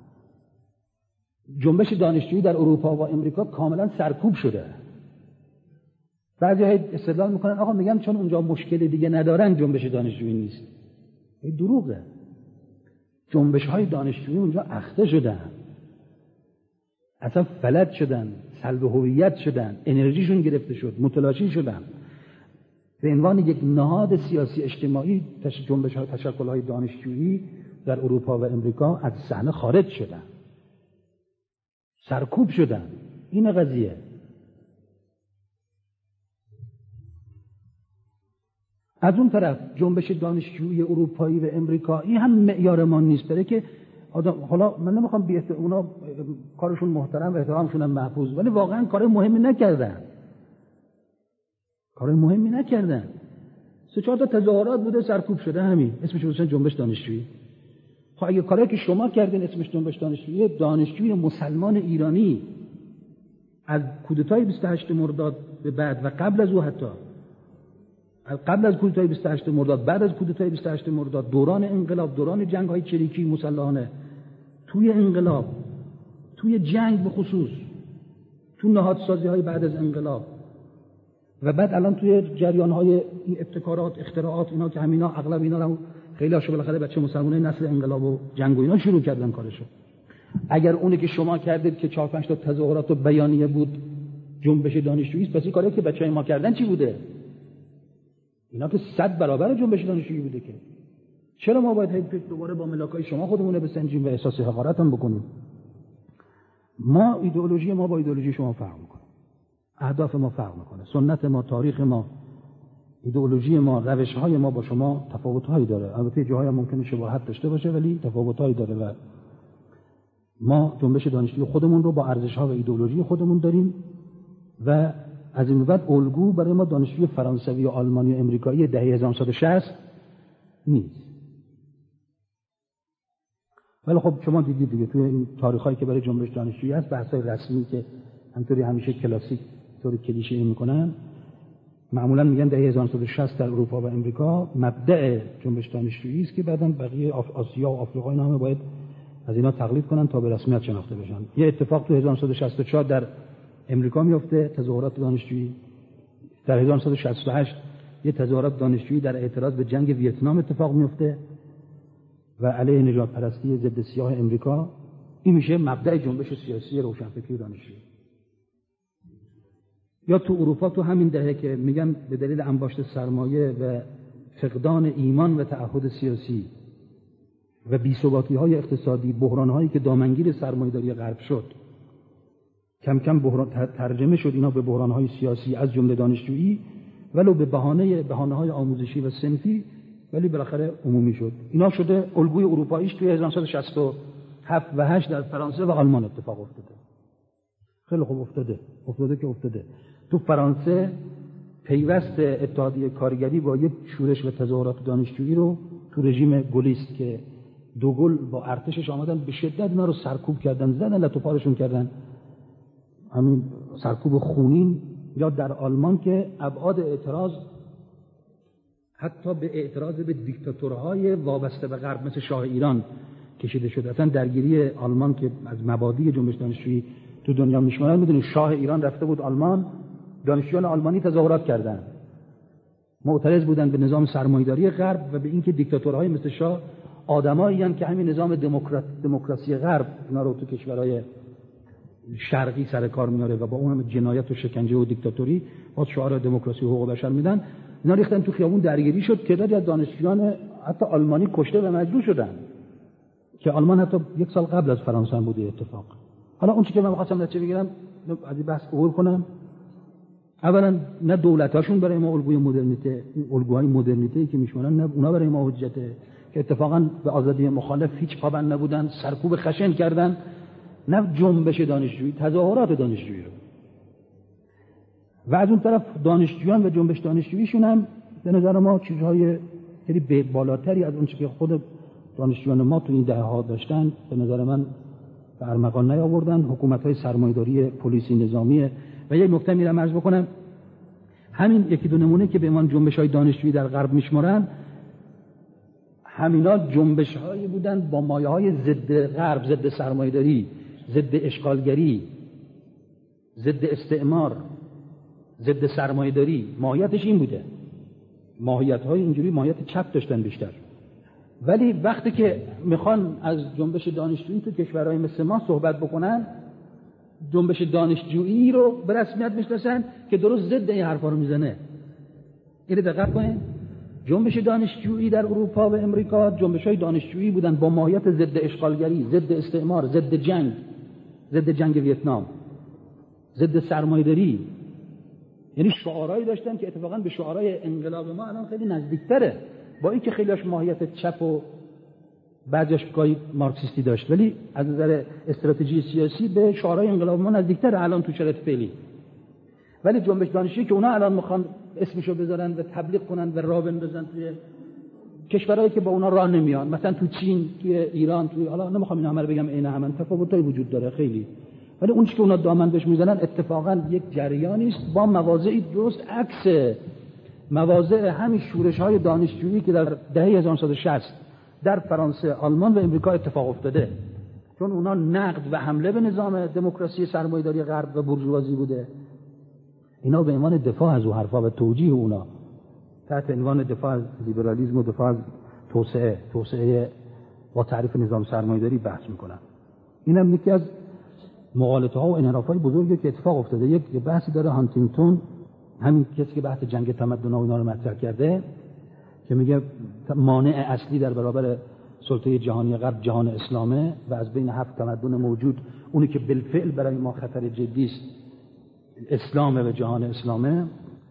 جنبش دانشجویی در اروپا و امریکا کاملا سرکوب شده. بعضی ها استدلال میکنن آقا میگم چون اونجا مشکل دیگه ندارن جنبش دانشجویی نیست. این دروغه. جنبش های دانشجویی اونجا اخته شدن، اصلا فلج شدن، سلب هویت شدن، انرژیشون گرفته شد، متلاشی شدن. به عنوان یک نهاد سیاسی اجتماعی جنبش های تشکل های دانشجویی در اروپا و امریکا از صحنه خارج شدن، سرکوب شدن. این قضیه. از اون طرف جنبش دانشجویی اروپایی و امریکایی هم معیار ما نیست، برای که آدم حالا من نمیخوام بی احت... اونا کارشون محترم و احترامشون هم محفوظ، ولی واقعا کار مهمی نکردن. کار مهمی نکردن. سه چهار تا تظاهرات بوده سرکوب شده، همین اسمش گذاشتن جنبش دانشجویی. خب اگه کاری که شما کردین اسمش جنبش دانشجویی، دانشجوی مسلمان ایرانی از کودتای بیست و هشت مرداد به بعد و قبل از او، حتی قبل از کودتای بیست و هشت مرداد، بعد از کودتای بیست و هشت مرداد، دوران انقلاب، دوران جنگ‌های چریکی مسلحانه، توی انقلاب، توی جنگ به خصوص، تو نهادسازی‌های بعد از انقلاب و بعد الان توی جریان‌های این ابتکارات، اختراعات، اینا که همینا اغلب اینا رو خیلی هاشو بالاخره بچه مسلمانای نسل انقلاب و جنگ و اینا شروع کردن کارشو. اگر اونی که شما کردید که چهار پنج تا تظاهرات و بیانیه بود جنبش دانشجویی است، پس این کاری که بچه‌های ما کردن چی بوده؟ اینا که صد برابر جنبش دانشجویی بوده. که چرا ما باید دوباره با ملاکای شما خودمون رو بسنجیم و احساس حقارت هم بکنیم؟ ما ایدئولوژی ما با ایدئولوژی شما فرق میکنه، اهداف ما فرق میکنه، سنت ما، تاریخ ما، ایدئولوژی ما، روش‌های ما با شما تفاوت‌هایی داره. البته جاهای ممکنه شباهت داشته باشه ولی تفاوت‌هایی داره و ما جنبش دانشجویی خودمون رو با ارزش‌ها و ایدئولوژی خودمون داریم و از این بعد الگو برای ما دانشجوی فرانسوی و آلمانی و امریکایی دهه هزار و نهصد و شصت نیست. ولی خب شما دیدید دیگه توی این تاریخایی که برای جنبش دانشجویی هست، بحث‌های رسمی که همطوری همیشه کلاسیک طور کلیشه‌ای میکنن، معمولا میگن دهه هزار و نهصد و شصت در اروپا و امریکا مبدأ جنبش دانشجویی است که بعداً بقیه آسیا و آفریقا اینا هم باید از اینا تقلید کنن تا به رسمیت شناخته بشن. یه اتفاق تو هزار و نهصد و شصت و چهار در امریکا میفته، تظاهرات دانشجویی. در هزار و نهصد و شصت و هشت یه تظاهرات دانشجویی در اعتراض به جنگ ویتنام اتفاق میفته و علیه نژاد پرستی ضد سیاه امریکا. این میشه مبدأ جنبش سیاسی روشنفکری دانشجویی. یا تو اروپا تو همین دهه که میگن به دلیل انباشت سرمایه و فقدان ایمان و تعهد سیاسی و بی‌ثباتی‌های اقتصادی، بحران‌هایی که دامنگیر سرمایه‌داری غرب شد، کم کم بحران ترجمه شد اینا به بحران‌های سیاسی از جمله دانشجویی، ولو به بهانه بهانه‌های آموزشی و صنفی، ولی بالاخره عمومی شد. اینا شده الگوی اروپاییش توی هزار و نهصد و شصت و هفت و هشت در فرانسه و آلمان اتفاق افتاده. خیلی خوب افتاده. افتاده که افتاده. تو فرانسه پیوست اتحادیه کارگری با یک شورش و تظاهرات دانشجویی رو تو رژیم گلیست که دوگل با ارتشش آمدن به شدت اینا رو سرکوب کردن، زدن لتو پارشون کردن، همین سرکوب خونین. یا در آلمان که ابعاد اعتراض حتی به اعتراض به دیکتاتورهای وابسته به غرب مثل شاه ایران کشیده شده. اصلا درگیری آلمان که از مبادی جنبش دانشجویی تو دنیا میشمارن، میدونید شاه ایران رفته بود آلمان، دانشجویان آلمانی تظاهرات کردن، معترض بودن به نظام سرمایه‌داری غرب و به اینکه دیکتاتورهای مثل شاه آدمایی هستند که همین نظام دموکرات دموکراسی غرب اینا رو تو کشورهای شرقی سر کار میاره و با اون هم جنایت و شکنجه و دیکتاتوری با شعار دموکراسی و حقوق بشر میدن. اینا ریختن تو خیابون، درگیری شد، تعدادی از دانشجویان حتی آلمانی کشته و مجروح شدن که آلمان حتی یک سال قبل از فرانسه هم بوده اتفاق. حالا اون چیزی که من می‌خواستم نتیجه بگیرم از این بحث عبور کنم، اولا نه دولتاشون برای ما الگوی مدرنیته، الگوهای مدرنیته که میشونن، نه اونا برای ما حجته که اتفاقا به آزادی مخالف هیچ پابند نبودن، سرکوب خشن کردن، نه جنبش دانشجویی، تظاهرات دانشجویی رو. و از اون طرف دانشجویان و جنبش دانشجوییشون هم به نظر ما چیزهای خیلی به بالاتری از اون چیزی که خود دانشجویان ما تو این دهه‌ها داشتن به نظر من به ارمغان نیاوردن. حکومت‌های سرمایه‌داری پلیسی نظامی. و یک نکته میرم عرض بکنم، همین یکی دو نمونه که به عنوان جنبش‌های دانشجویی در غرب میشمارن، همینا جنبش‌هایی بودن با مایه‌های ضد غرب، ضد سرمایه‌داری، ضد اشغالگری، ضد استعمار، ضد سرمایه‌داری. ماهیتش این بوده. ماهیت‌های اینجوری ماهیت چپ داشتن بیشتر. ولی وقتی که میخوان از جنبش دانشجویی تو کشورهای مثل ما صحبت بکنن، جنبش دانشجویی رو به رسمیت میشناسن که درست ضد این حرفا رو میزنه. اینو دقت کنین. جنبش دانشجویی در اروپا و امریکا جنبش‌های دانشجویی بودن با ماهیت ضد اشغالگری، ضد استعمار، ضد جنگ، ضد جنگ ویتنام، ضد سرمایه‌داری. یعنی شعارهایی داشتن که اتفاقا به شعارهای انقلاب ما الان خیلی نزدیک‌تره، با اینکه خیلیش ماهیت چپ و بعضیش گاهی مارکسیستی داشت، ولی از نظر استراتژی سیاسی به شعارهای انقلاب ما نزدیک‌تره الان تو شرایط فعلی. ولی جنبش دانشجویی که اونا الان میخوان اسمشو بذارن و تبلیغ کنن و راه بندازن توی کشورهایی که با اونا راه نمیان، مثلا تو چین، توی ایران، توی حالا نمیخوام اینا همه رو بگم، عین همن تفاوتایی وجود داره خیلی، ولی اون چیزی که اونا دامن بهش میزنن اتفاقا یک جریانی است با مواضعی درست عکس مواضع همین شورش‌های دانشجویی که در دهه هزار و نهصد و شصت در فرانسه، آلمان و امریکا اتفاق افتاده. چون اونا نقد و حمله به نظام دموکراسی سرمایه‌داری غرب و بورژوازی بوده. اینا به عنوان دفاع از اون حرفا و توجیه اونا تحت عنوان دفاع از لیبرالیسم و دفاع از توسعه توسعه با تعریف نظام سرمایه‌داری بحث میکنن. اینم یکی از مغالطه‌ها و انحراف‌های بزرگی که اتفاق افتاده. یک بحثی داره هانتینگتون، همین کسی که بحث جنگ تمدن و اینا رو مطرح کرده، که میگه مانع اصلی در برابر سلطه جهانی غرب جهان اسلامه و از بین هفت تمدن موجود اونی که بالفعل برای ما خطر جدی است اسلام و جهان اسلامه.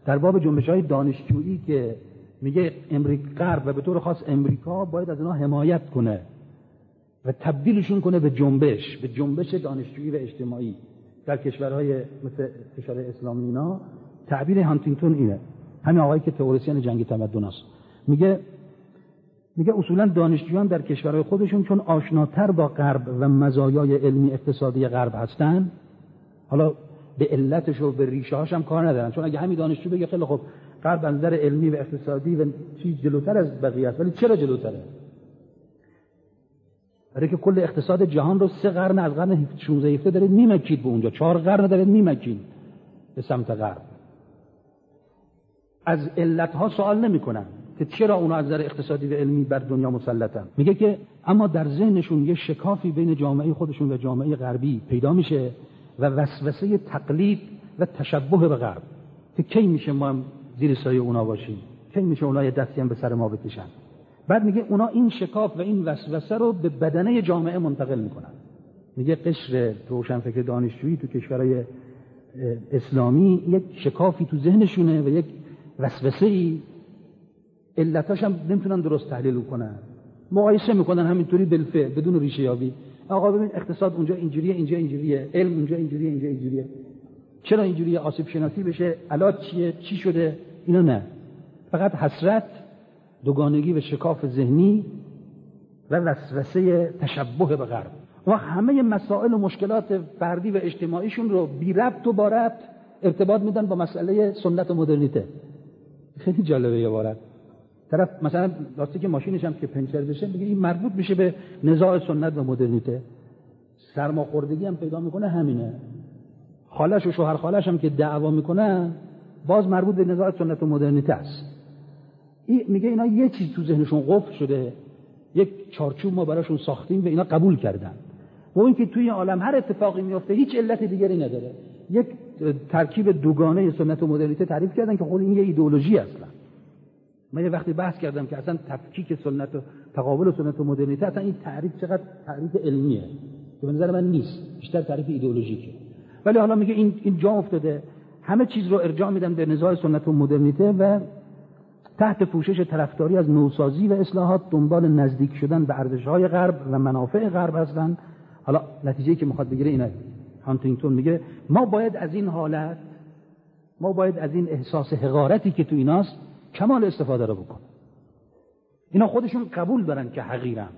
در باب جنبش‌های دانشجویی که میگه امریکا غرب و به طور خاص امریکا باید از اونها حمایت کنه و تبدیلشون کنه به جنبش به جنبش دانشجویی و اجتماعی در کشورهای مثل کشور اسلامی اینا. تعبیر هانتینگتون اینه، همین آقایی که تئوریسین جنگ تمدن است، میگه میگه اصولا دانشجویان در کشورهای خودشون چون آشناتر با غرب و مزایای علمی اقتصادی غرب هستن، حالا به علتش و به ریشه هاش هم کار ندارن، چون اگه همین دانشجو بگه خیلی خوب غرب از نظر علمی و اقتصادی و چیز جلوتر از بقیه است، ولی چرا جلوتره؟ برای که کل اقتصاد جهان رو سه قرن از قرن شانزده هفده دارید میمکید به اونجا، چهار قرن دارید میمکید به سمت غرب. از علتها سوال نمیکنن که چرا اونا از نظر اقتصادی و علمی بر دنیا مسلطن. میگه که اما در ذهنشون یه شکافی بین جامعه خودشون و جامعه غربی پیدا میشه و وسوسه تقلید و تشبه به غرب که کی میشه ما هم زیر سایه اونا باشیم، کی میشه اونا یه دستی هم به سر ما بکشن. بعد میگه اونا این شکاف و این وسوسه رو به بدنه جامعه منتقل میکنن. میگه قشر روشنفکر دانشجویی تو کشورهای اسلامی یک شکافی تو ذهنشونه و یک وسوسه‌ای، علتاش هم نمیتونن درست تحلیل کنن، مقایسه میکنن همینطوری بالفعل بدون ریشه یابی. آقا ببین اقتصاد اونجا اینجوریه، اینجا اینجوریه، علم اونجا اینجوریه، اینجا اینجوریه، چرا اینجوریه؟ آسیب شناسی بشه، علاج چیه، چی شده؟ اینا نه، فقط حسرت، دوگانگی و شکاف ذهنی و وسوسه تشبه به غرب. و همه مسائل و مشکلات فردی و اجتماعیشون رو بی ربط و با ربط ارتباط میدن با مسئله سنت و مدرنیته. خیلی جالبه. یه بارد طرف مثلا لاستیک ماشینش هم که پنچر بشه میگه این مربوط میشه به نزاع سنت و مدرنیته. سرماخوردگی هم پیدا میکنه همینه. خالش و شوهر خالش هم که دعوا میکنن باز مربوط به نزاع سنت و مدرنیته است. این میگه اینا یه چیز تو ذهنشون قفل شده، یک چارچوب ما براشون ساختیم و اینا قبول کردن. و این که توی عالم هر اتفاقی میفته هیچ علت دیگری نداره. یک ترکیب دوگانه سنت و مدرنیته تعریف کردن که خود این یه ایدئولوژی اصلا. من یه وقتی بحث کردم که اصلا تفکیک سنت و تقابل سنت و مدرنیته اصلا این تعریف چقدر تعریف علمیه که به نظر من نیست، بیشتر تعریف ایدئولوژیکه. ولی حالا میگه این این جا افتاده، همه چیز رو ارجاع میدن به نزاع سنت و مدرنیته و تحت پوشش طرفداری از نوسازی و اصلاحات دنبال نزدیک شدن به ارزش‌های غرب و منافع غرب هستن. حالا نتیجه‌ای که میخواد بگیره اینه. هانتینگتون میگه ما باید از این حالت، ما باید از این احساس حقارتی که تو ایناست کمال استفاده رو بکنیم. اینا خودشون قبول دارن که حقیرن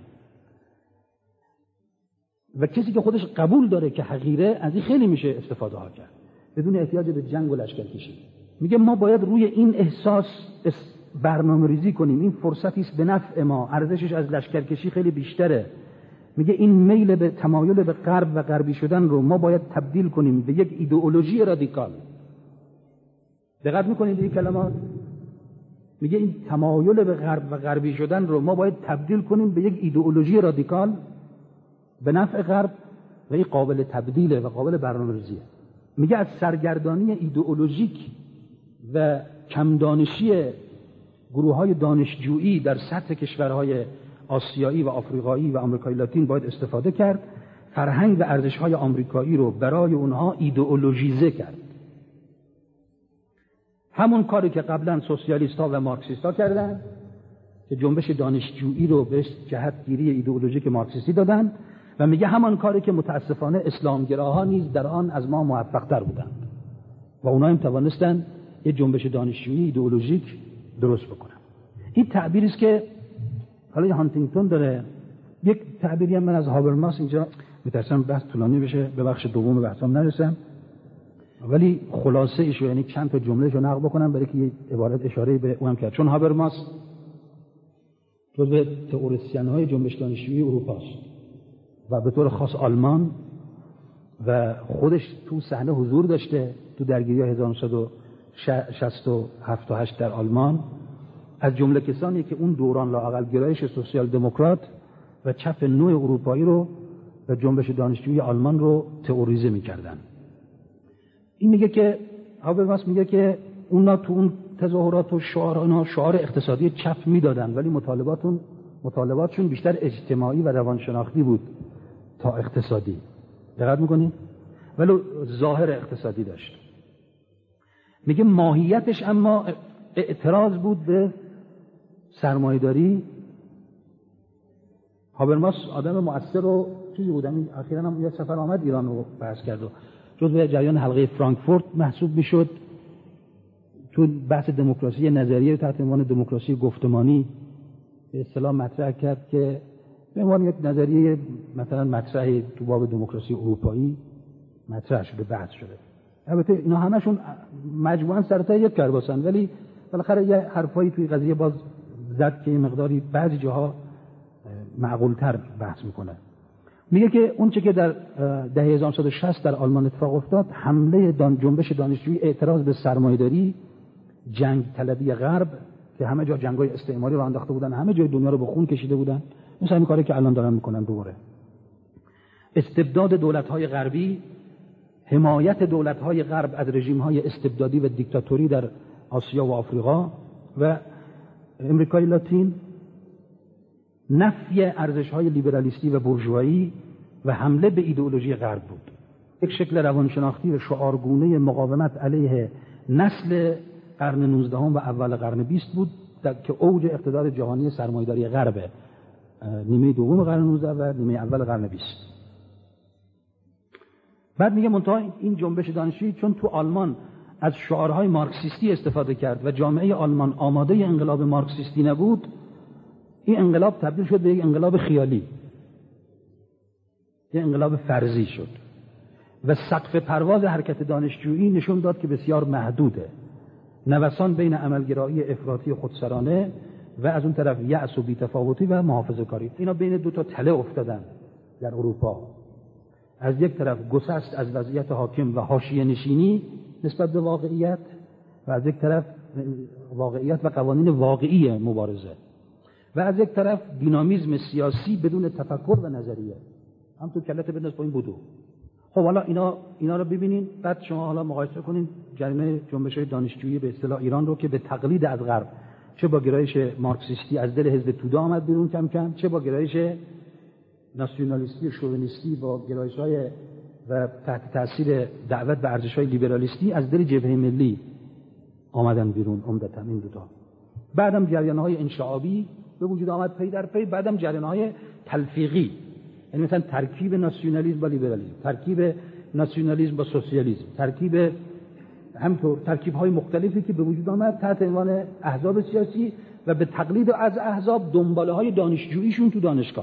و کسی که خودش قبول داره که حقیره از این خیلی میشه استفاده ها کرد بدون احتیاج به جنگ و لشکرکشی. میگه ما باید روی این احساس برنامه ریزی کنیم. این فرصتی است به نفع ما، ارزشش از لشکرکشی خیلی بیشتره. میگه این میل به تمایل به غرب و غربی شدن رو ما باید تبدیل کنیم به یک ایدئولوژی رادیکال. دقت میکنید به این کلمات؟ میگه این تمایل به غرب و غربی شدن رو ما باید تبدیل کنیم به یک ایدئولوژی رادیکال به نفع غرب و این قابل تبدیله و قابل برنامه‌ریزیه. میگه از سرگردانی ایدئولوژیک و کمدانشی گروه‌های دانشجویی در سطح کشورهای آسیایی و آفریقایی و آمریکای لاتین باید استفاده کرد. فرهنگ و ارزش‌های آمریکایی رو برای اونها ایدئولوژیزه کرد. همون کاری که قبلا سوسیالیست‌ها و مارکسیست‌ها کردن که جنبش دانشجویی رو به جهتگیری ایدئولوژیک مارکسیستی دادن و میگه همان کاری که متاسفانه اسلامگراها نیز در آن از ما موفق‌تر بودند و اونها هم توانستن یه جنبش دانشجویی ایدئولوژیک درست بکنن. این تعبیری است که حالا هانتینگتون داره. یک تعبیری هم من از هابرماس اینجا میترسم بحث طولانی بشه، به بخش دوم بحثم نرسم، ولی خلاصه ایشو یعنی چند تا جملهشو نقل بکنم برای که یه عبارت اشاره به اونم کرد. چون هابرماس جزو تئوریسین‌های جنبش دانشجویی اروپا است و به طور خاص آلمان و خودش تو صحنه حضور داشته تو درگیری هزار و نهصد و شصت و هفت و هشت در آلمان، از جمله کسانی که اون دوران لااقل گرایش سوسیال دموکرات و چپ نوع اروپایی رو و جنبش دانشجویی آلمان رو تئوریزه می‌کردن. این میگه که هابرماس میگه که اونا تو اون تظاهرات و شعارها شعار اقتصادی چپ میدادن ولی مطالباتون مطالباتشون بیشتر اجتماعی و روانشناختی بود تا اقتصادی. دقت می‌کنید؟ ولی ظاهر اقتصادی داشت. میگه ماهیتش اما اعتراض بود به سرمایه‌داری. هابرماس آدم مؤثر و چیزی بود، همین اخیراً هم یه سفر آمد ایران رو بحث کرد و جزو جریان حلقه فرانکفورت محسوب میشد. تو بحث دموکراسی نظریه تحت عنوان دموکراسی گفتمانی به اصطلاح مطرح کرد که به عنوان یک نظریه مثلا مطرح تو باب دموکراسی اروپایی مطرح شده، بحث شده. البته اینا همشون مجموعاً سرتای یک کرباسن، ولی بالاخره یه حرفایی توی قضیه باز زد که مقداری بعضی جاها معقول‌تر بحث میکنه. میگه که اون چه که در دهه هزار و نهصد و شصت در آلمان اتفاق افتاد، حمله دان جنبش دانشجویی، اعتراض به سرمایه‌داری، جنگ طلبی غرب که همه جا جنگ‌های استعماری رو انداخته بودن، همه جای دنیا رو به خون کشیده بودن، مثل همین کاری که الان دارن میکنن دوباره. استبداد دولت‌های غربی، حمایت دولت‌های غرب از رژیم‌های استبدادی و دیکتاتوری در آسیا و آفریقا و امریکای لاتین، نفی ارزش‌های لیبرالیستی و بورژوایی و حمله به ایدئولوژی غرب بود. یک شکل روانشناختی و شعارگونه مقاومت علیه نسل قرن نوزدهم و اول قرن بیست بود که اوج اقتدار جهانی سرمایه‌داری غرب نیمه دوم قرن نوزدهم و نیمه اول قرن بیست. بعد میگه منتها این جنبش دانشجویی چون تو آلمان از شعارهای مارکسیستی استفاده کرد و جامعه آلمان آماده انقلاب مارکسیستی نبود، این انقلاب تبدیل شد به یک انقلاب خیالی، یک انقلاب فرضی شد و سقف پرواز حرکت دانشجویی نشون داد که بسیار محدوده. نوسان بین عملگرایی افراطی خودسرانه و از اون طرف یأس و بی‌تفاوتی و محافظه‌کاری، اینا بین دو تا تله افتادن در اروپا. از یک طرف گسست از وضعیت حاکم و حاشیه نشینی نسبت به واقعیت و از یک طرف واقعیت و قوانین واقعی مبارزه و از یک طرف دینامیزم سیاسی بدون تفکر و نظریه. هم تو کلت بنداز با این بودو. خب حالا اینا اینا رو ببینین، بعد شما حالا مقایسه کنین جریان جنبش‌های دانشجویی به اصطلاح ایران رو که به تقلید از غرب، چه با گرایش مارکسیستی از دل حزب توده آمد بیرون کم کم، چه با گرایش ناسیونالیستی و شوونیستی با گرایش‌های و تحت تاثیر دعوت به ارزش‌های لیبرالیستی از دل جبهه ملی آمدن بیرون عمدتاً این دو تا. بعدم جریان‌های انشعابی به وجود آمد پی در پی، بعدم جریان‌های تلفیقی، یعنی مثلا ترکیب ناسیونالیسم با لیبرالیسم، ترکیب ناسیونالیسم با سوسیالیسم، ترکیب همطور ترکیب‌های مختلفی که به وجود آمد تحت عنوان احزاب سیاسی و به تقلید از احزاب دنباله‌های دانشجوییشون تو دانشگاه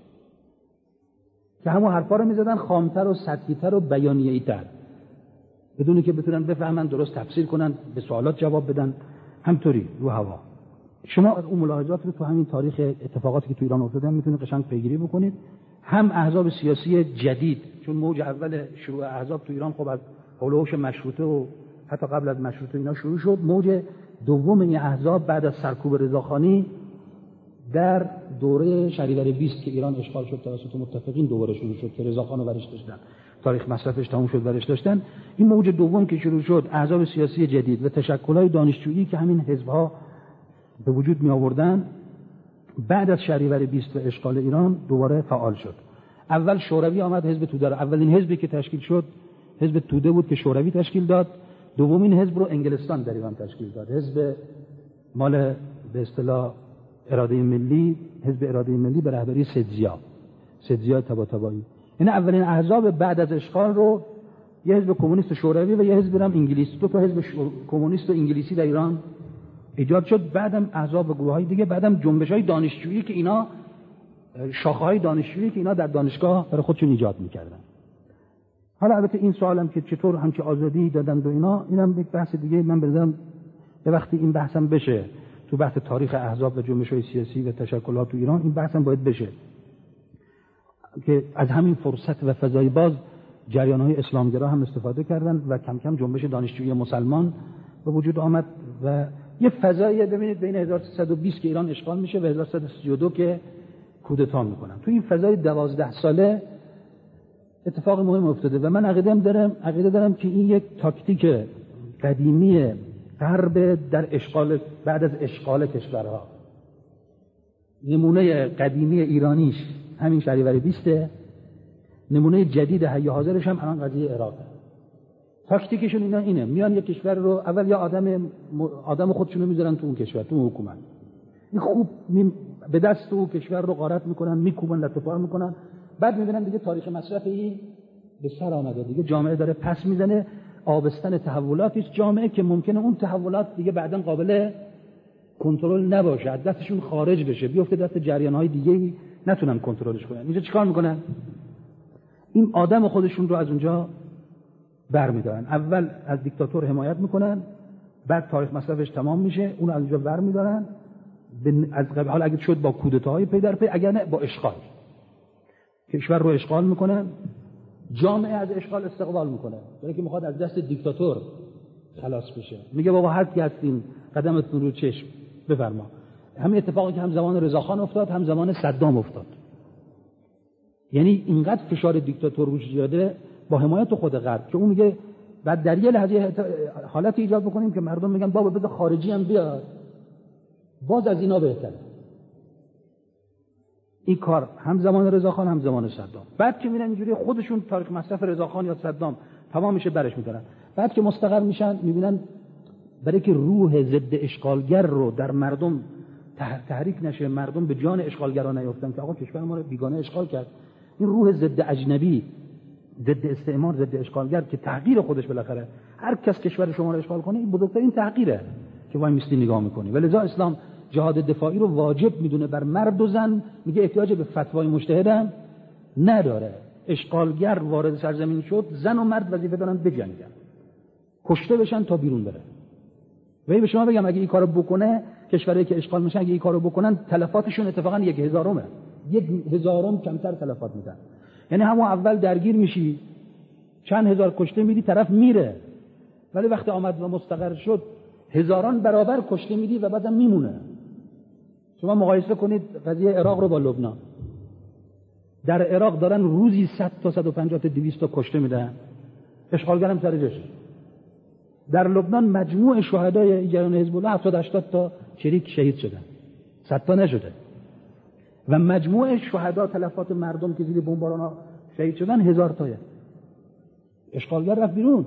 که همون حرفا رو می‌زدن خامتر و سطحی‌تر و بیانیه‌ای‌تر، بدون که بتونن بفهمن، درست تفسیر کنن، به سوالات جواب بدن، همطوری رو هوا. شما اون ملاحظات رو تو همین تاریخ اتفاقاتی که تو ایران افتاده میتونید قشنگ پیگیری بکنید. هم احزاب سیاسی جدید، چون موج اول شروع احزاب تو ایران خب از هولوش مشروطه و حتی قبل از مشروطه اینا شروع شد. موج دوم این احزاب بعد از سرکوب رضاخانی در دوره شهریور بیست که ایران اشغال شد توسط متفقین دوباره شروع شد که رضاخان رو برش داشتن، تاریخ مصرفش تموم شد برش داشتن. این موج دوم که شروع شد، احزاب سیاسی جدید و تشکل‌های دانشجویی که همین حزب‌ها به وجود می آوردن بعد از شهریور بیست و اشغال ایران دوباره فعال شد. اول شوروی آمد، حزب توده، اولین حزبی که تشکیل شد حزب توده بود که شوروی تشکیل داد. دومین حزب رو انگلستان در ایران تشکیل داد، حزب مال به اصطلاح اراده ملی، حزب اراده ملی به رهبری سدزیا سدزیا طباطبایی. این اولین احزاب بعد از اشغال رو یه حزب کمونیست شوروی و یه حزب هم انگلیسی، دو تا حزب کمونیست و انگلیسی در ایران ایجاد شد. بعدم احزاب و گروه‌های دیگه، بعدم جنبش‌های دانشجویی که اینا شاخه‌های دانشجویی که اینا در دانشگاه برای خودشون ایجاد می‌کردن. حالا البته این سوالم که چطور همچی آزادی دادن و اینا، اینم یک بحث دیگه. من بذارم به وقتی این بحثم بشه تو بحث تاریخ احزاب و جنبش‌های سیاسی و تشکلات تو ایران، این بحثم باید بشه که از همین فرصت و فضای باز جریان‌های اسلامگرا هم استفاده کردن و کم کم جنبش دانشجویی مسلمان به وجود آمد و یه فضایی ببینید بین هزار و سیصد و بیست که ایران اشغال میشه و هزار و سیصد و سی و دو که کودتا میکنن، تو این فضای دوازده ساله اتفاق مهم افتاده و من عقیده دارم عقیده دارم که این یک تاکتیک قدیمی غرب در اشغال بعد از اشغال کشورها. نمونه قدیمی ایرانیش همین شهریور بیست، نمونه جدید حی حاضرش هم الان قضیه عراقه. تاکتیکشون اینا اینه، میان یک کشور رو اول یا آدم آدم خودشونو میذارن تو اون کشور، تو اون حکومت، این خوب به دست اون کشور رو غارت میکنن، میکوبن، لطف‌پار میکنن، بعد میبینن دیگه تاریخ مصرف این به سر آمده، دیگه جامعه داره پس میزنه، آبستن تحولاتی است جامعه که ممکنه اون تحولات دیگه بعداً قابل کنترل نباشه، از دستشون خارج بشه، بیفته دست جریان‌های دیگه‌ای نتونن کنترلش کنن. اینجا چیکار میکنن؟ این آدم خودشون رو از اونجا برمی‌دارن، اول از دیکتاتور حمایت میکنن، بعد تاریخ مصرفش تمام میشه، اون از اونجا برمی‌دارن، از قبل حالا اگه شد با کودتاهای پی در پی، اگر نه با اشغال، کشور رو اشغال میکنن، جامعه از اشغال استقبال میکنه، برای که میخواد از دست دیکتاتور خلاص بشه، میگه بابا هر کی هستین قدمتون رو چشم بفرما. همین اتفاقی که هم زمان رضاخان افتاد، هم زمان صدام افتاد. یعنی اینقدر فشار دیکتاتور روش زیاده با حمایت خود غرب که اون میگه بعد در یه لحظه حالت ایجاد بکنیم که مردم میگن بابا بذار خارجی هم بیاد، باز از اینا بهتره. این کار هم زمان رضاخان هم زمان صدام. بعد که میرن اینجوری خودشون تاریخ مصرف رضاخان یا صدام تمام میشه برش میدارن. بعد که مستقر میشن میبینن برای که روح ضد اشغالگر رو در مردم تحریک نشه، مردم به جان اشغالگرا نیفتن که آقا کشور ما رو بیگانه اشغال کرد، این روح ضد اجنبی، ضد استعمار، ضد اشغالگر که تحقیر خودش بالاخره هر کس کشور شما رو اشغال کنه این بزرگترین تحقیره که وای میستی نگاه میکنی. ولذا اسلام جهاد دفاعی رو واجب میدونه بر مرد و زن، میگه احتیاج به فتوای مجتهد نداره. اشغالگر وارد سرزمین شد، زن و مرد وظیفه دارن بجنگن، کشته بشن تا بیرون بره. ولی به شما بگم اگه این کارو بکنه کشوری که اشغال میشن، اگه این کارو بکنن تلفاتشون اتفاقا یک هزارمه، یک هزارم کمتر تلفات میدن. یعنی همون اول درگیر میشی چند هزار کشته میدی طرف میره، ولی وقتی آمد و مستقر شد هزاران برابر کشته میدی و بعدم میمونه. شما مقایسه کنید قضیه عراق رو با لبنان. در عراق دارن روزی صد تا صد و پنجاه تا دویست تا کشته میدن، اشغالگرم سر جاشه. در لبنان مجموع شهدای جریان حزب الله هفتاد هشتاد تا شریک شهید شدن، صد تا نشده، و مجموع شهدا تلفات مردم که زیر بمباران شهید شدن هزار تایه. اشغالگر رفت بیرون.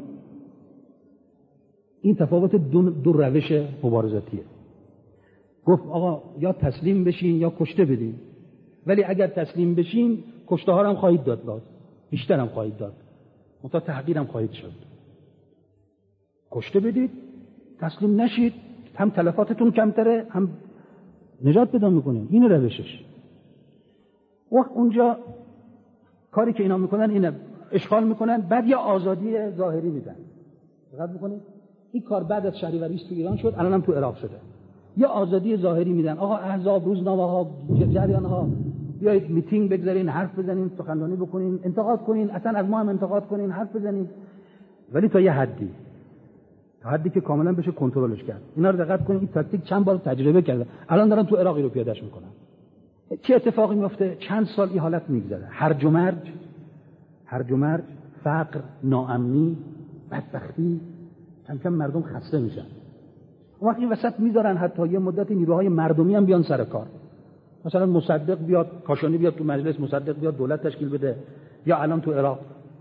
این تفاوت دو, دو روش مبارزاتیه. گفت آقا یا تسلیم بشین یا کشته بدین، ولی اگر تسلیم بشین کشته ها هم خواهید داد، باز بیشتر هم خواهید داد، منتها تحقیر هم خواهید شد. کشته بدید، تسلیم نشید، هم تلفاتتون کمتره هم نجات پیدا میکنین. این روشش. وقت اونجا کاری که اینا میکنن اینه، اشغال میکنن، بعد یا آزادی ظاهری میدن. دقت میکنید این کار بعد از شهریوری تو ایران شد، الان هم تو عراق شده. یا آزادی ظاهری میدن، آقا احزاب، روزنامه ها، جریان ها بیایید میتینگ بگذارین، حرف بزنین، سخنرانی بکنین، انتقاد کنین، اصلا از ما هم انتقاد کنین، حرف بزنین، ولی تا یه حدی، تا حدی که کاملا بشه کنترلش کرد. اینا رو دقت کنین، این تاکتیک چند بار تجربه کردن، الان دارن تو عراقی رو پیادهش میکنن. چه اتفاقی میفته؟ چند سال این حالت میگذره، هرج و مرج، هرج و مرج، فقر، ناامنی، بدبختی، کم کم مردم خسته میشن. اون وقت این وسط میذارن حتی یه مدتی نیروهای مردمی هم بیان سر کار، مثلا مصدق بیاد، کاشانی بیاد تو مجلس، مصدق بیاد دولت تشکیل بده، یا الان تو عراق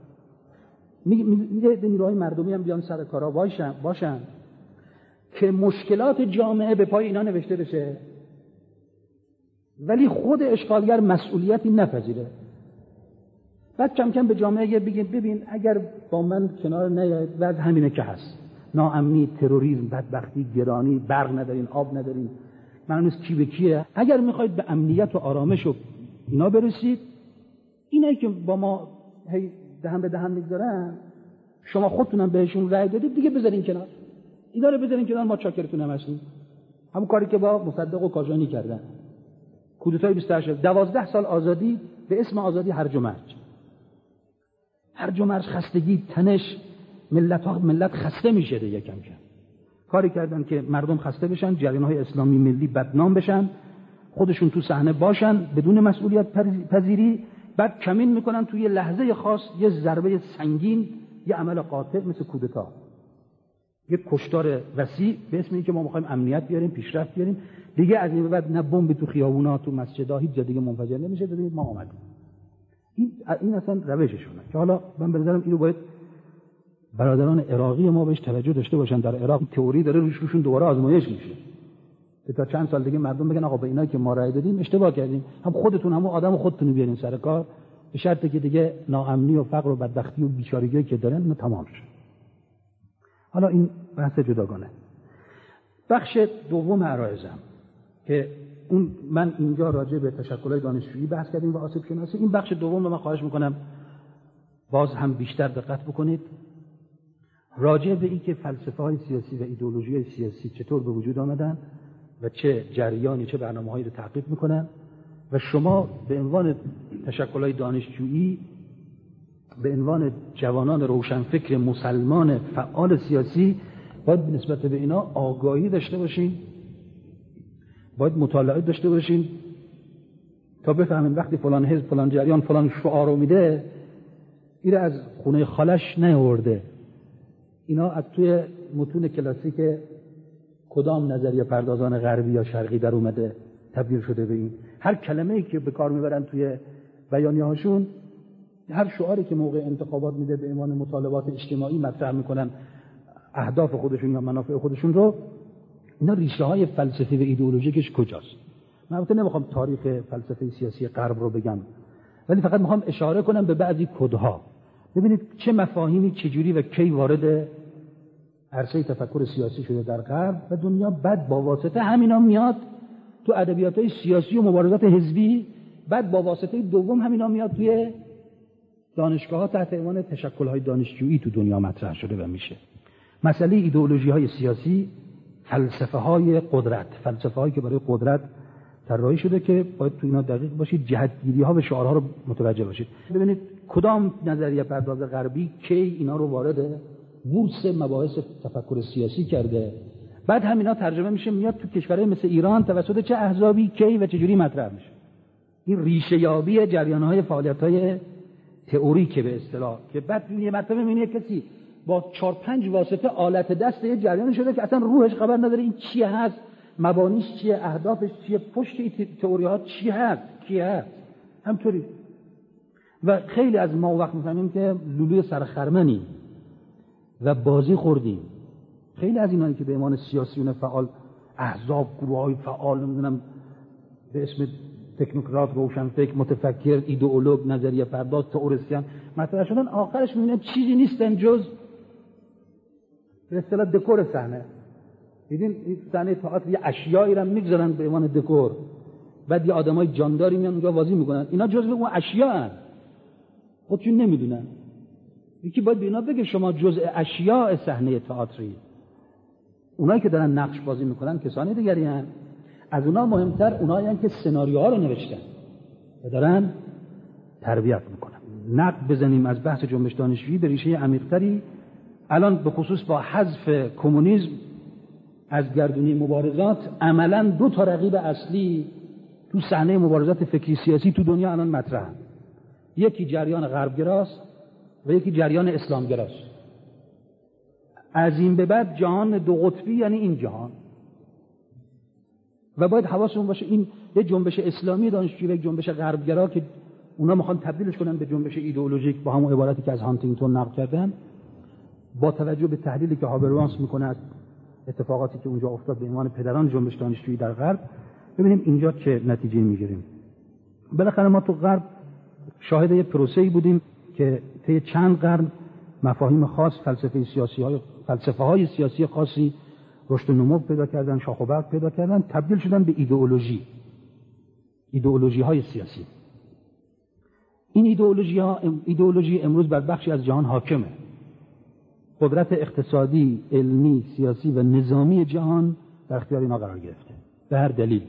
میگه نیروهای مردمی هم بیان سر کارا باشن باشن که مشکلات جامعه به پای اینا نوشته بشه، ولی خود اشغالگر مسئولیتی نپذیره. بعد کم کم به جامعه بگیم ببین اگر با من کنار نیاید وضع همینه که هست، ناامنی، تروریسم، بدبختی، گرانی، برق ندارین، آب ندارین، معلوم نیست کی به کیه. اگر میخواید به امنیت و آرامش و اینا برسید، اینایی که با ما هی دهن به دهن میگذارن، شما خودتونم بهشون رأی دادید دیگه، بذارین کنار، اینا رو بذارین کنار، ما چاکرتون هم هستیم. همون کاری که با مصدق و کاشانی کردن، کودتای بیست و هشت، دوازده سال آزادی به اسم آزادی هرج و مرج، هرج و مرج، خستگی، تنش، ملت ها ملت خسته میشه دیگه. کم کم کاری کردن که مردم خسته بشن، جریان‌های اسلامی ملی بدنام بشن، خودشون تو صحنه باشن بدون مسئولیت پذیری، بعد کمین میکنن توی لحظه خاص یه ضربه سنگین، یه عمل قاطع مثل کودتا، یه کشتار وسیع به اسم اینکه ما میخوایم امنیت بیاریم، پیشرفت بیاریم، دیگه از این بعد نه بمب تو خیابونا، تو مسجدها، هیچ جا دیگه منفجر نمیشه، ببینید ما اومدیم. این این اصلا روششونه که حالا من به نظرم اینو باید برادران عراقی ما بهش توجه داشته باشن. در عراق تئوری داره روش روشون دوباره آزمایش میشه که تا چند سال دیگه مردم بگن آقا به اینا که ما رأی دادیم اشتباه کردیم، هم خودتون هم آدم خودتون بیارین سر کار، به شرطی که دیگه ناامنی و فقر و بدبختی و بیچارگی که دارن اینا تمام شه. حالا این بحث جداگانه. بخش دوم عرایزم که اون من اینجا راجع به تشکل‌های دانشجویی بحث کردیم و آسیب شناسی. این بخش دوم رو من خواهش میکنم باز هم بیشتر دقت بکنید راجع به این که فلسفه‌های سیاسی و ایدئولوژی‌های سیاسی چطور به وجود آمدن و چه جریانی چه برنامه‌هایی رو تعقیب میکنن و شما به عنوان تشکل‌های دانشجویی به عنوان جوانان روشنفکر مسلمان فعال سیاسی باید نسبت به اینا آگاهی داشته باشین، باید مطالعه داشته باشین تا بفهمین وقتی فلان حزب فلان جریان فلان شعار رو میده این از خونه خالش نیاورده، اینا از توی متون کلاسیک کدام نظریه پردازان غربی یا شرقی در اومده تبدیل شده به این. هر کلمه‌ای که به کار میبرن توی بیانیه‌هاشون، هر شعاری که موقع انتخابات میده به عنوان مطالبات اجتماعی مطرح میکنن اهداف خودشون یا منافع خودشون رو، اینا ریشه های فلسفی و ایدئولوژیکش کجاست؟ من البته نمیخوام تاریخ فلسفه سیاسی غرب رو بگم، ولی فقط میخوام اشاره کنم به بعضی کدها. ببینید چه مفاهیمی چجوری و کی وارد عرصه تفکر سیاسی شده در غرب و دنیا، بعد با واسطه همینا میاد تو ادبیات‌های سیاسی و مبارزات حزبی، بعد با واسطه دوم همینا میاد توی دانشگاه‌ها تحت عنوان تشکل‌های دانشجویی تو دنیا مطرح شده و میشه. مسئله ایدئولوژی‌های سیاسی، فلسفه‌های قدرت، فلسفه‌هایی که برای قدرت طراحی شده که باید تو اینا دقیق باشید، جهت‌گیری‌ها و شعارها رو متوجه باشید. ببینید کدام نظریه پرداز غربی کی اینا رو وارد بورس مباحث تفکر سیاسی کرده، بعد همینا ترجمه میشه میاد تو کشورهای مثل ایران توسط چه احزابی کی و چجوری مطرح میشه. این ریشه یابی جریان‌های فعالیت‌های تئوریکه به اصطلاح که بعد یه مرتبه می‌بینی کسی با چهار پنج واسطه آلت دست یه جریان شده که اصلا روحش خبر نداره این چیه هست، مبانیش چیه، اهدافش چیه، پشت این تئوری‌ها چی هست، کی هست. همطوری و خیلی از ما وقت می‌فهمیم که لولوی سرخرمنیم و بازی خوردیم. خیلی از اینایی که به عنوان سیاسیون فعال، احزاب، گروه‌های فعال، نمی‌دونم به اسم تکنوکرات، روشنفکر، متفکر، ایدئولوگ، نظریه پرداز، تئوریسین مطرح شدن، آخرش می‌بینیم چیزی نیستن جز به اصطلاح دکور صحنه. دیدین این صحنه تئاتر یه اشیایی رو می‌گذارن به عنوان دکور، بعد یه آدمای جانداری میان اونجا بازی می‌کنن، اینا جزء اون اشیاءن، خودشون نمی‌دونن. یکی باید به اینا بگه شما جزء اشیاء صحنه تئاتری. اونایی که دارن نقش بازی می‌کنن کسانی دیگری هستن. از اونا مهمتر اونایی هستن که سناریوها رو نوشتن و دارن تربیت میکنن. نقد بزنیم از بحث جنبش دانشجویی به ریشه عمیق‌تری. الان به خصوص با حذف کمونیسم از گردونی مبارزات، عملاً دو تا رقیب اصلی تو صحنه مبارزات فکری سیاسی تو دنیا الان مطرحن. یکی جریان غربگراست و یکی جریان اسلامگراست. از این به بعد جهان دو قطبی یعنی این جهان. و باید حواسمون باشه این یه جنبش اسلامی دانشجویی و یک جنبش غربگرا که اونا میخوان تبدیلش کنن به جنبش ایدئولوژیک با همون عبارتی که از هانتینگتون نقل کردن، با توجه به تحلیلی که هابروانس میکنه از اتفاقاتی که اونجا افتاد به عنوان پدران جنبش دانشجویی در غرب، ببینیم اینجا چه نتیجه میگیریم. بالاخره ما تو غرب شاهد یه پروسه‌ای بودیم که طی چند قرن مفاهیم خاص، فلسفه سیاسی های فلسفه های سیاسی خاصی رشد و نمو پیدا کردن، شاخ و برگ پیدا کردن، تبدیل شدن به ایدئولوژی، ایدئولوژی های سیاسی. این ایدئولوژی ها ایدئولوژی امروز بر بخشی از جهان حاکمه. قدرت اقتصادی، علمی، سیاسی و نظامی جهان در اختیار اینا قرار گرفته به هر دلیل.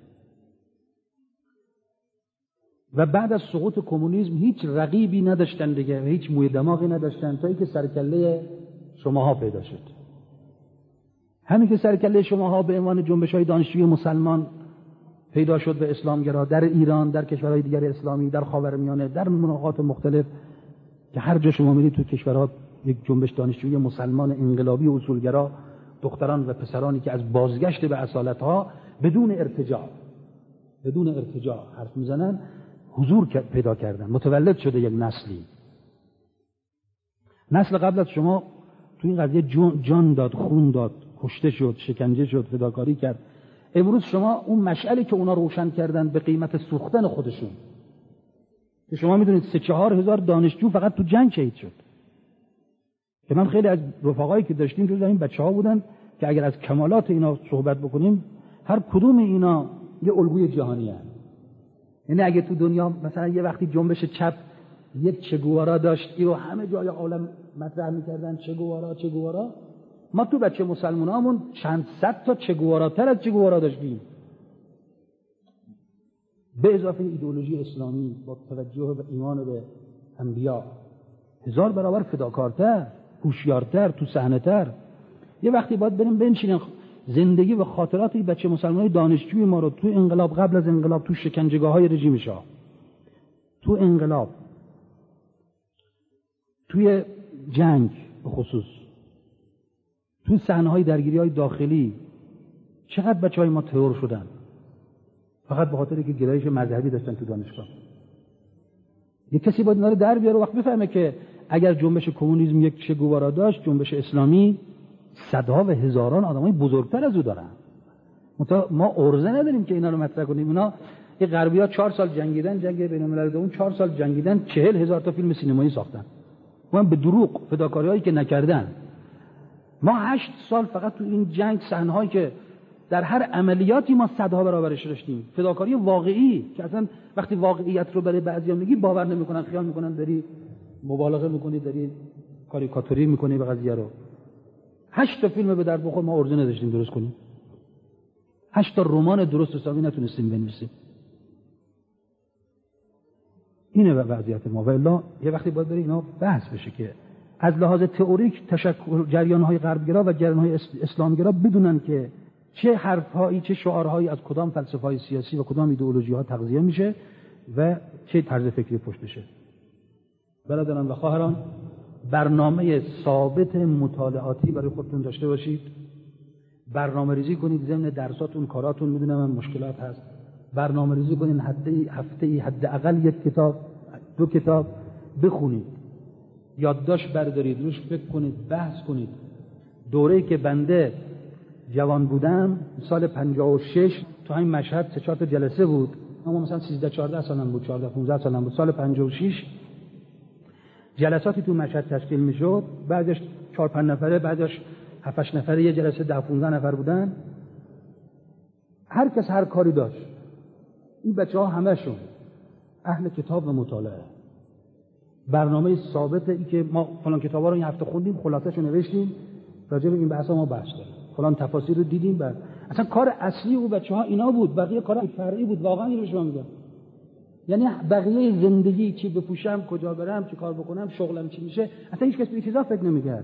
و بعد از سقوط کمونیسم هیچ رقیبی نداشتن دیگه، هیچ موی دماغی نداشتن تا اینکه سرکله شماها پیدا شد. همین که سرکله شماها به عنوان جنبش‌های دانشجویی مسلمان پیدا شد به اسلامگرا در ایران، در کشورهای دیگر اسلامی، در خاورمیانه، در مناطق مختلف که هر جا شما میرید تو کشورها یک جنبش دانشجویی مسلمان انقلابی و اصولگرا، دختران و پسرانی که از بازگشت به اصالت‌ها بدون ارتجاع بدون ارتجاع حرف میزنن، حضور پیدا کردن. متولد شده یک نسلی. نسل قبل از شما تو این قضیه جان داد، خون داد، کشته شد، شکنجه شد، فداکاری کرد. امروز شما اون مشعلی که اونا روشن کردن به قیمت سوختن خودشون، که شما میدونید سه چهار هزار دانشجو فقط تو جنگ شهید شد، که من خیلی از رفقایی که داشتیم جزو این بچه‌ها بودن که اگر از کمالات اینا صحبت بکنیم هر کدوم اینا یه الگوی جهانی هست. یعنی اگه تو دنیا مثلا یه وقتی جنبش چپ یک چگوارا داشت، این رو همه جای عالم مطرح می‌کردن، چگوارا چگوارا، ما تو بچه مسلمانامون چند صد تا چگواراتر از چگوارا داشتیم، به اضافه ایدئولوژی اسلامی با توجه به ایمان به انبیا هزار برابر فداکارتر، هوشیارتر، تو صحنه‌تر. یه وقتی باید بریم بنشینیم زندگی و خاطرات این بچه مسلمانای دانشجوی ما رو تو انقلاب، قبل از انقلاب، تو شکنجهگاه‌های رژیم شاه، تو انقلاب، توی جنگ به خصوص، تو صحنه‌های درگیری‌های داخلی، چقدر بچه‌های ما ترور شدن فقط به خاطر که گرایش مذهبی داشتن تو دانشگاه. یک کسی باید اینا رو در بیاره و وقت بفهمه که اگر جنبش کمونیسم یک چگوارا داشت، جنبش اسلامی صدها و هزاران آدمای بزرگتر از او دارن. ما ارزه نداریم که اینا رو مطرح کنیم. اینا یه غربی‌ها چهار سال جنگیدن، جنگ بین‌المللی دوم چهار سال جنگیدن، چهل هزار تا فیلم سینمایی ساختن. ما به دروغ فداکاری‌هایی که نکردن. ما هشت سال فقط تو این جنگ صحنه‌هایی که در هر عملیاتی ما صدها برابرش داشتیم، فداکاری واقعی که اصلا وقتی واقعیت رو برای بعضیا میگی باور نمیکنن، خیال میکنن داری مبالغه میکنی، داری کاریکاتوری میکنی به قضیه رو. هشت تا فیلم به درد بخور ما ارزه نداشتیم درست کنیم. هشت تا رمان درست حسابی نتونستیم بنویسیم. اینه وضعیت ما. و الا یه وقتی باید بره اینا بحث بشه که از لحاظ تئوریک تشکل جریان‌های غربگرا و جریان‌های اسلامگرا بدونن که چه حرف‌هایی، چه شعارهایی از کدام فلسفه‌های سیاسی و کدام ایدئولوژی‌ها تغذیه میشه و چه طرز فکری پشتشه. برادران و خواهران، برنامه ثابت مطالعاتی برای خودتون داشته باشید. برنامه ریزی کنید ضمن درساتون، کاراتون، میدونم من مشکلات هست. برنامه ریزی کنید هفته هفته حداقل یک کتاب، دو کتاب بخونید. یادداشت بردارید، روش فکر کنید، بحث کنید. دوره‌ای که بنده جوان بودم سال پنجاه و شش تو همین مشهد سه چهار تا جلسه بود. اما مثلا سیزده چهارده سالم بود، چهارده پانزده سالم بود. سال پنجاه و شش جلساتی تو مشهد تشکیل میشد، بعدش چهار پنج نفره، بعدش هفت هشت نفره، یه جلسه ده پانزده نفر بودن. هر کس هر کاری داشت. این بچه‌ها همه‌شون اهل کتاب و مطالعه. برنامه ثابته ای که ما فلان کتابا رو این هفته خوندیم، خلاصه‌شو نوشتیم، راجع به این بحثا ما بحث کردیم. فلان تفاسیر رو دیدیم. بعد اصلا کار اصلی او بچه‌ها اینا بود، بقیه کار فرعی بود. واقعا اینو شما میگم. یعنی بقیه زندگی چی بپوشم، کجا برم، چی کار بکنم، شغلم چی میشه، اصلا هیچ کس به این چیزا فکر نمی‌کرد.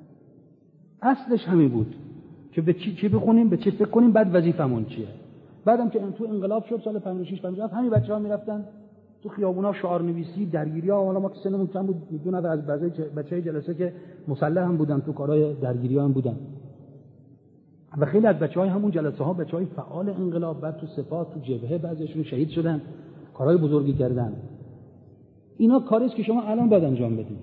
اصلش همین بود که به چی چی بخونیم، به چی فکر کنیم، بعد وظیفمون چیه. بعدم که تو انقلاب شد سال پنجاه و شش پنجاه همین بچه‌ها میرفتن تو خیابونا شعار نویسی، درگیری‌ها. حالا ما که سنمون کم بود، دو نفر از بعضی بچه‌های جلسه که مسلح هم بودن، تو کارهای درگیری‌ها هم بودن. و خیلی از بچه‌های همون جلسه‌ها بچه‌های فعال انقلاب، بعد تو سپاه، تو جبهه، بعضیشون شهید شدن، کارهای بزرگی کردن. اینا کاری است که شما الان باید انجام بدید.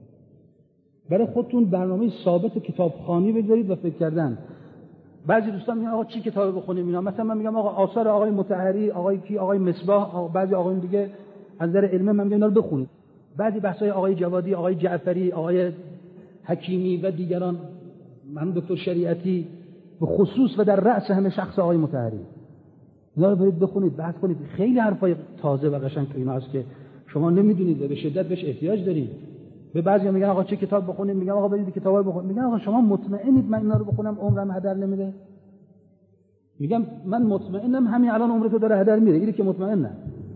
برای خودتون برنامه ثابت کتابخوانی بذارید و فکر کردن. بعضی دوستان میگن آقا چی کتاب بخونیم اینا؟ مثلا من میگم آقا آثار آقای مطهری، آقای کی، آقای مصباح، آقا بعضی آقایون دیگه از نظر علمی من میگم اینا رو بخونید. بعضی بحث‌های آقای جوادی، آقای جعفری، آقای حکیمی و دیگران، من دکتر شریعتی به خصوص و در رأس همه شخص آقای مطهری، اینا رو برید بخونید، بحث کنید. خیلی حرفای تازه و قشنگ تو اینا هست که شما نمیدونید و به شدت بهش احتیاج دارید. به بعضیا میگن آقا چه کتاب بخونیم؟ میگم آقا برید کتابا رو بخونید. میگن آقا شما مطمئنید من اینا رو بخونم عمرم هدر نمیره؟ میگم من مطمئنم همین الان عمرتو داره هدر میره. اینی که مطمئنم.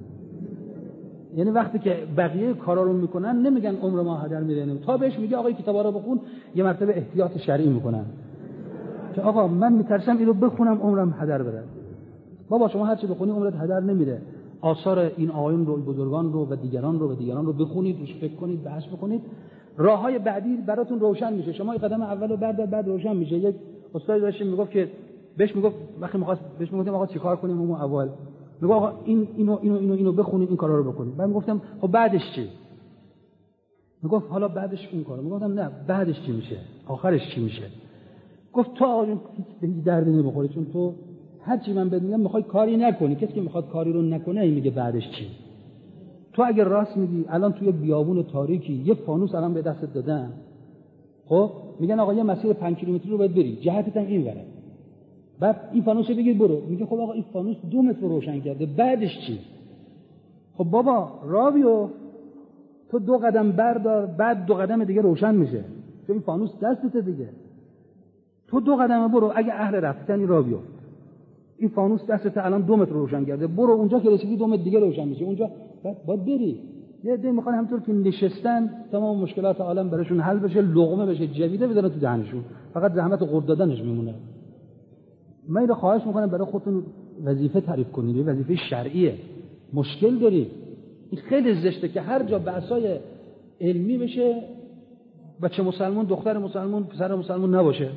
یعنی وقتی که بقیه کارا رو میکنن نمیگن عمر ما هدر میره، تا بهش میگه آقا کتابا رو بخون، یه مرتبه احتیاط شرعی میکنن که آقا من میترسم اینو بخونم عمرم هدر بره. بابا شما هر چی بخونی عمرت هدر نمیره. آثار این آقایون رو، بزرگان رو و دیگران رو و دیگران رو بخونید، روش فکر کنید، بحث بکنید. راههای بعدی براتون روشن میشه. شما این قدم اولو بعد بعد روشن میشه. یک استاد داشت میگفت که بهش میگفت وقتی می‌خواست بهش میگفتم آقا چیکار کنیم اون اول، میگه آقا این اینو اینو اینو اینو بخونید، این کارا رو بکنید. بعد میگفتم خب بعدش چی؟ میگفت حالا بعدش اون کارو. میگفتم نه بعدش چی میشه، آخرش چی میشه؟ گفت تو آقا به هیچ دردی نمیخوری، چون تو هر چی من بهت میگم میخوای کاری نکنی. کسی که میخواد کاری رو نکنه این میگه بعدش چی. تو اگر راست میگی الان توی بیابون تاریکی یه فانوس الان به دستت دادن، خب میگن آقا یه مسیر پنج کیلومتری رو باید بری، جهتت هم این وره، بعد این فانوسو بگیر برو. میگه خب آقا این فانوس دو متر روشن کرده، بعدش چی؟ خب بابا راه بیفت، تو دو قدم بردار، بعد دو قدم دیگه روشن میشه، چون این فانوس دستته دیگه. تو دو قدم برو، اگه اهل رفتنی راه بیفت، این فانوس دستته الان دو متر روشن کرده، برو اونجا که رسیدی دو متر دیگه روشن میشه، اونجا بعد باید بری. یه عده میخوان همونطور که نشستن تمام مشکلات عالم براشون حل بشه، لقمه بشه، جویده بزنن تو دهنشون، فقط زحمت قرد دادنش میمونه. من اینو خواهش میکنم برای خودتون وظیفه تعریف کنید، یه وظیفه شرعیه. مشکل دارید، این خیلی زشته که هر جا بحثای علمی بشه بچه مسلمان، دختر مسلمان، پسر مسلمان نباشه.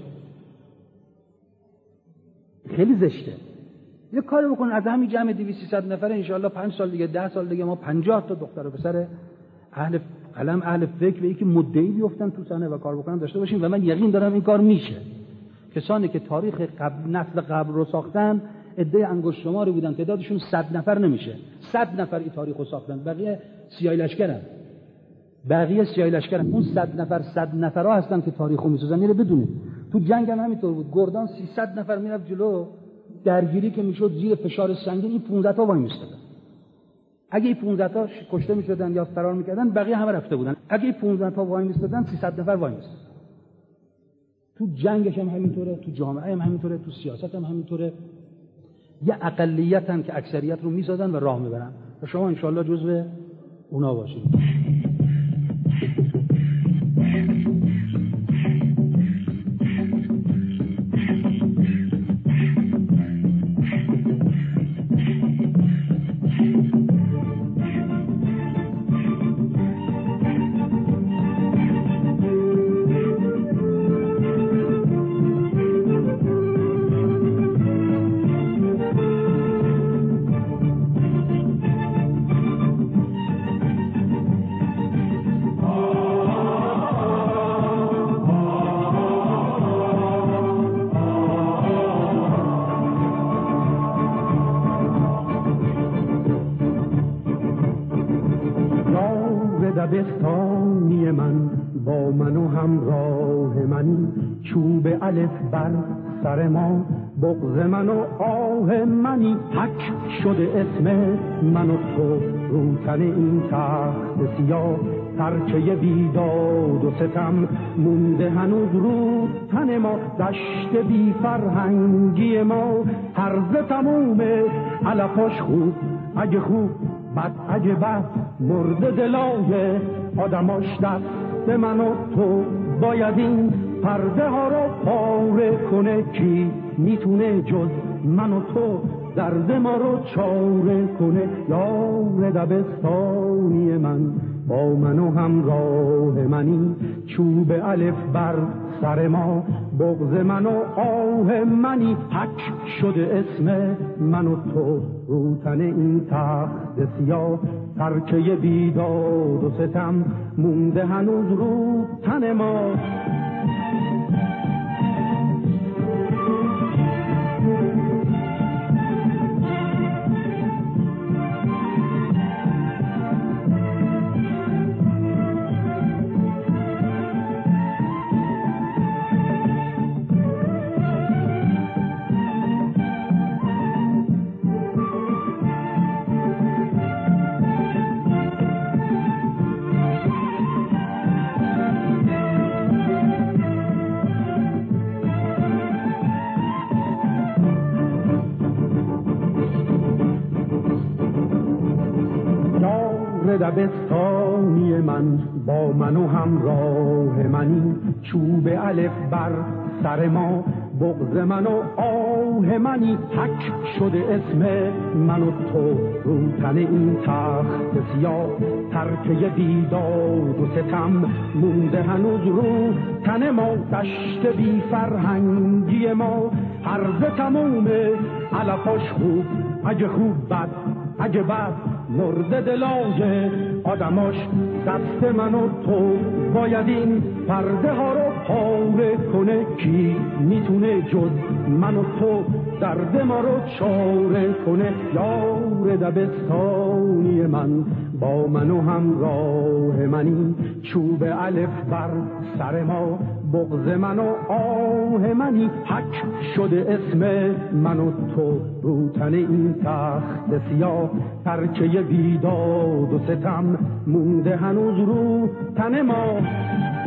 خیلی زشته. یه کاری بکن از همین جمع دویست سیصد نفره ان شاءالله پنج سال دیگه، ده سال دیگه ما پنجاه تا دختر و پسر اهل قلم، اهل فکر به اینکه مدعی بیفتن تو صحنه و کار بکنن داشته باشیم و من یقین دارم این کار میشه. کسانی که تاریخ قبل، نسل قبل رو ساختن عده انگشت شماری بودن، تعدادشون صد نفر نمیشه. صد نفر این تاریخ رو ساختن، بقیه سیاهی لشکرن. بقیه سیاهی لشکرن. اون صد نفر صد نفرها هستن که تاریخو میسازن. اینو بدونید. تو جنگ هم همینطور بود. گردان سیصد نفر میرفت جلو، درگیری که میشد زیر فشار سنگین این پانزده تا وای میستادن. اگه این پانزده تا کشته میشدن یا فرار میکردن بقیه همه رفته بودن. اگه این پانزده تا وای میستادن سیصد نفر وای میستادن. تو جنگش هم همینطوره، تو جامعه هم همینطوره، تو سیاست هم همینطوره. یه اقلیتن که اکثریت رو میسازن و راه میبرن و شما انشالله جزو اونا باشید. دبستانی من با من و همراه منی، چوب الف بر سر ما، بغض من و آه منی، حک شده اسم من و تو رو تن این تخت سیاه، ترکه بیداد و ستم مونده هنوز رو تن ما، دشت بی فرهنگی ما، هرزه تمومه علفاش خوب اگه خوب، بد اگه بد، مرده دلای آدماش دست من و تو، باید این پرده ها رو پاره کنه، کی میتونه جز من و تو درد ما رو چاره کنه. یار دبستانی من با من و همراه منی، چوب الف بر سر ما، بغض من و آه منی، حک شده اسم من و تو رو تن این تخت سیاه، ترکه بیداد و ستم مونده هنوز رو تن ما. دبستانی من با من و همراه منی، چوب الف بر سر ما، بغض من و آه منی، حک شده اسم من و تو رو تن این تخت سیاه، ترکه بیداد و ستم مونده هنوز رو تن ما، دشت بی فرهنگی ما، هرزه تمومه علفاش خوب اگه خوب، بد اگه بد، مرده دلای آدماش دست من و تو باید این پرده ها رو پاره کنه. کی میتونه جز من و تو درد ما رو چاره کنه؟ یار دبستانی من با من و همراه منی، چوب الف بر سر ما بغض من و آه منی. حک شده اسم من و تو رو تن این تخت سیاه، ترکه بیداد و ستم مونده هنوز رو تن ما.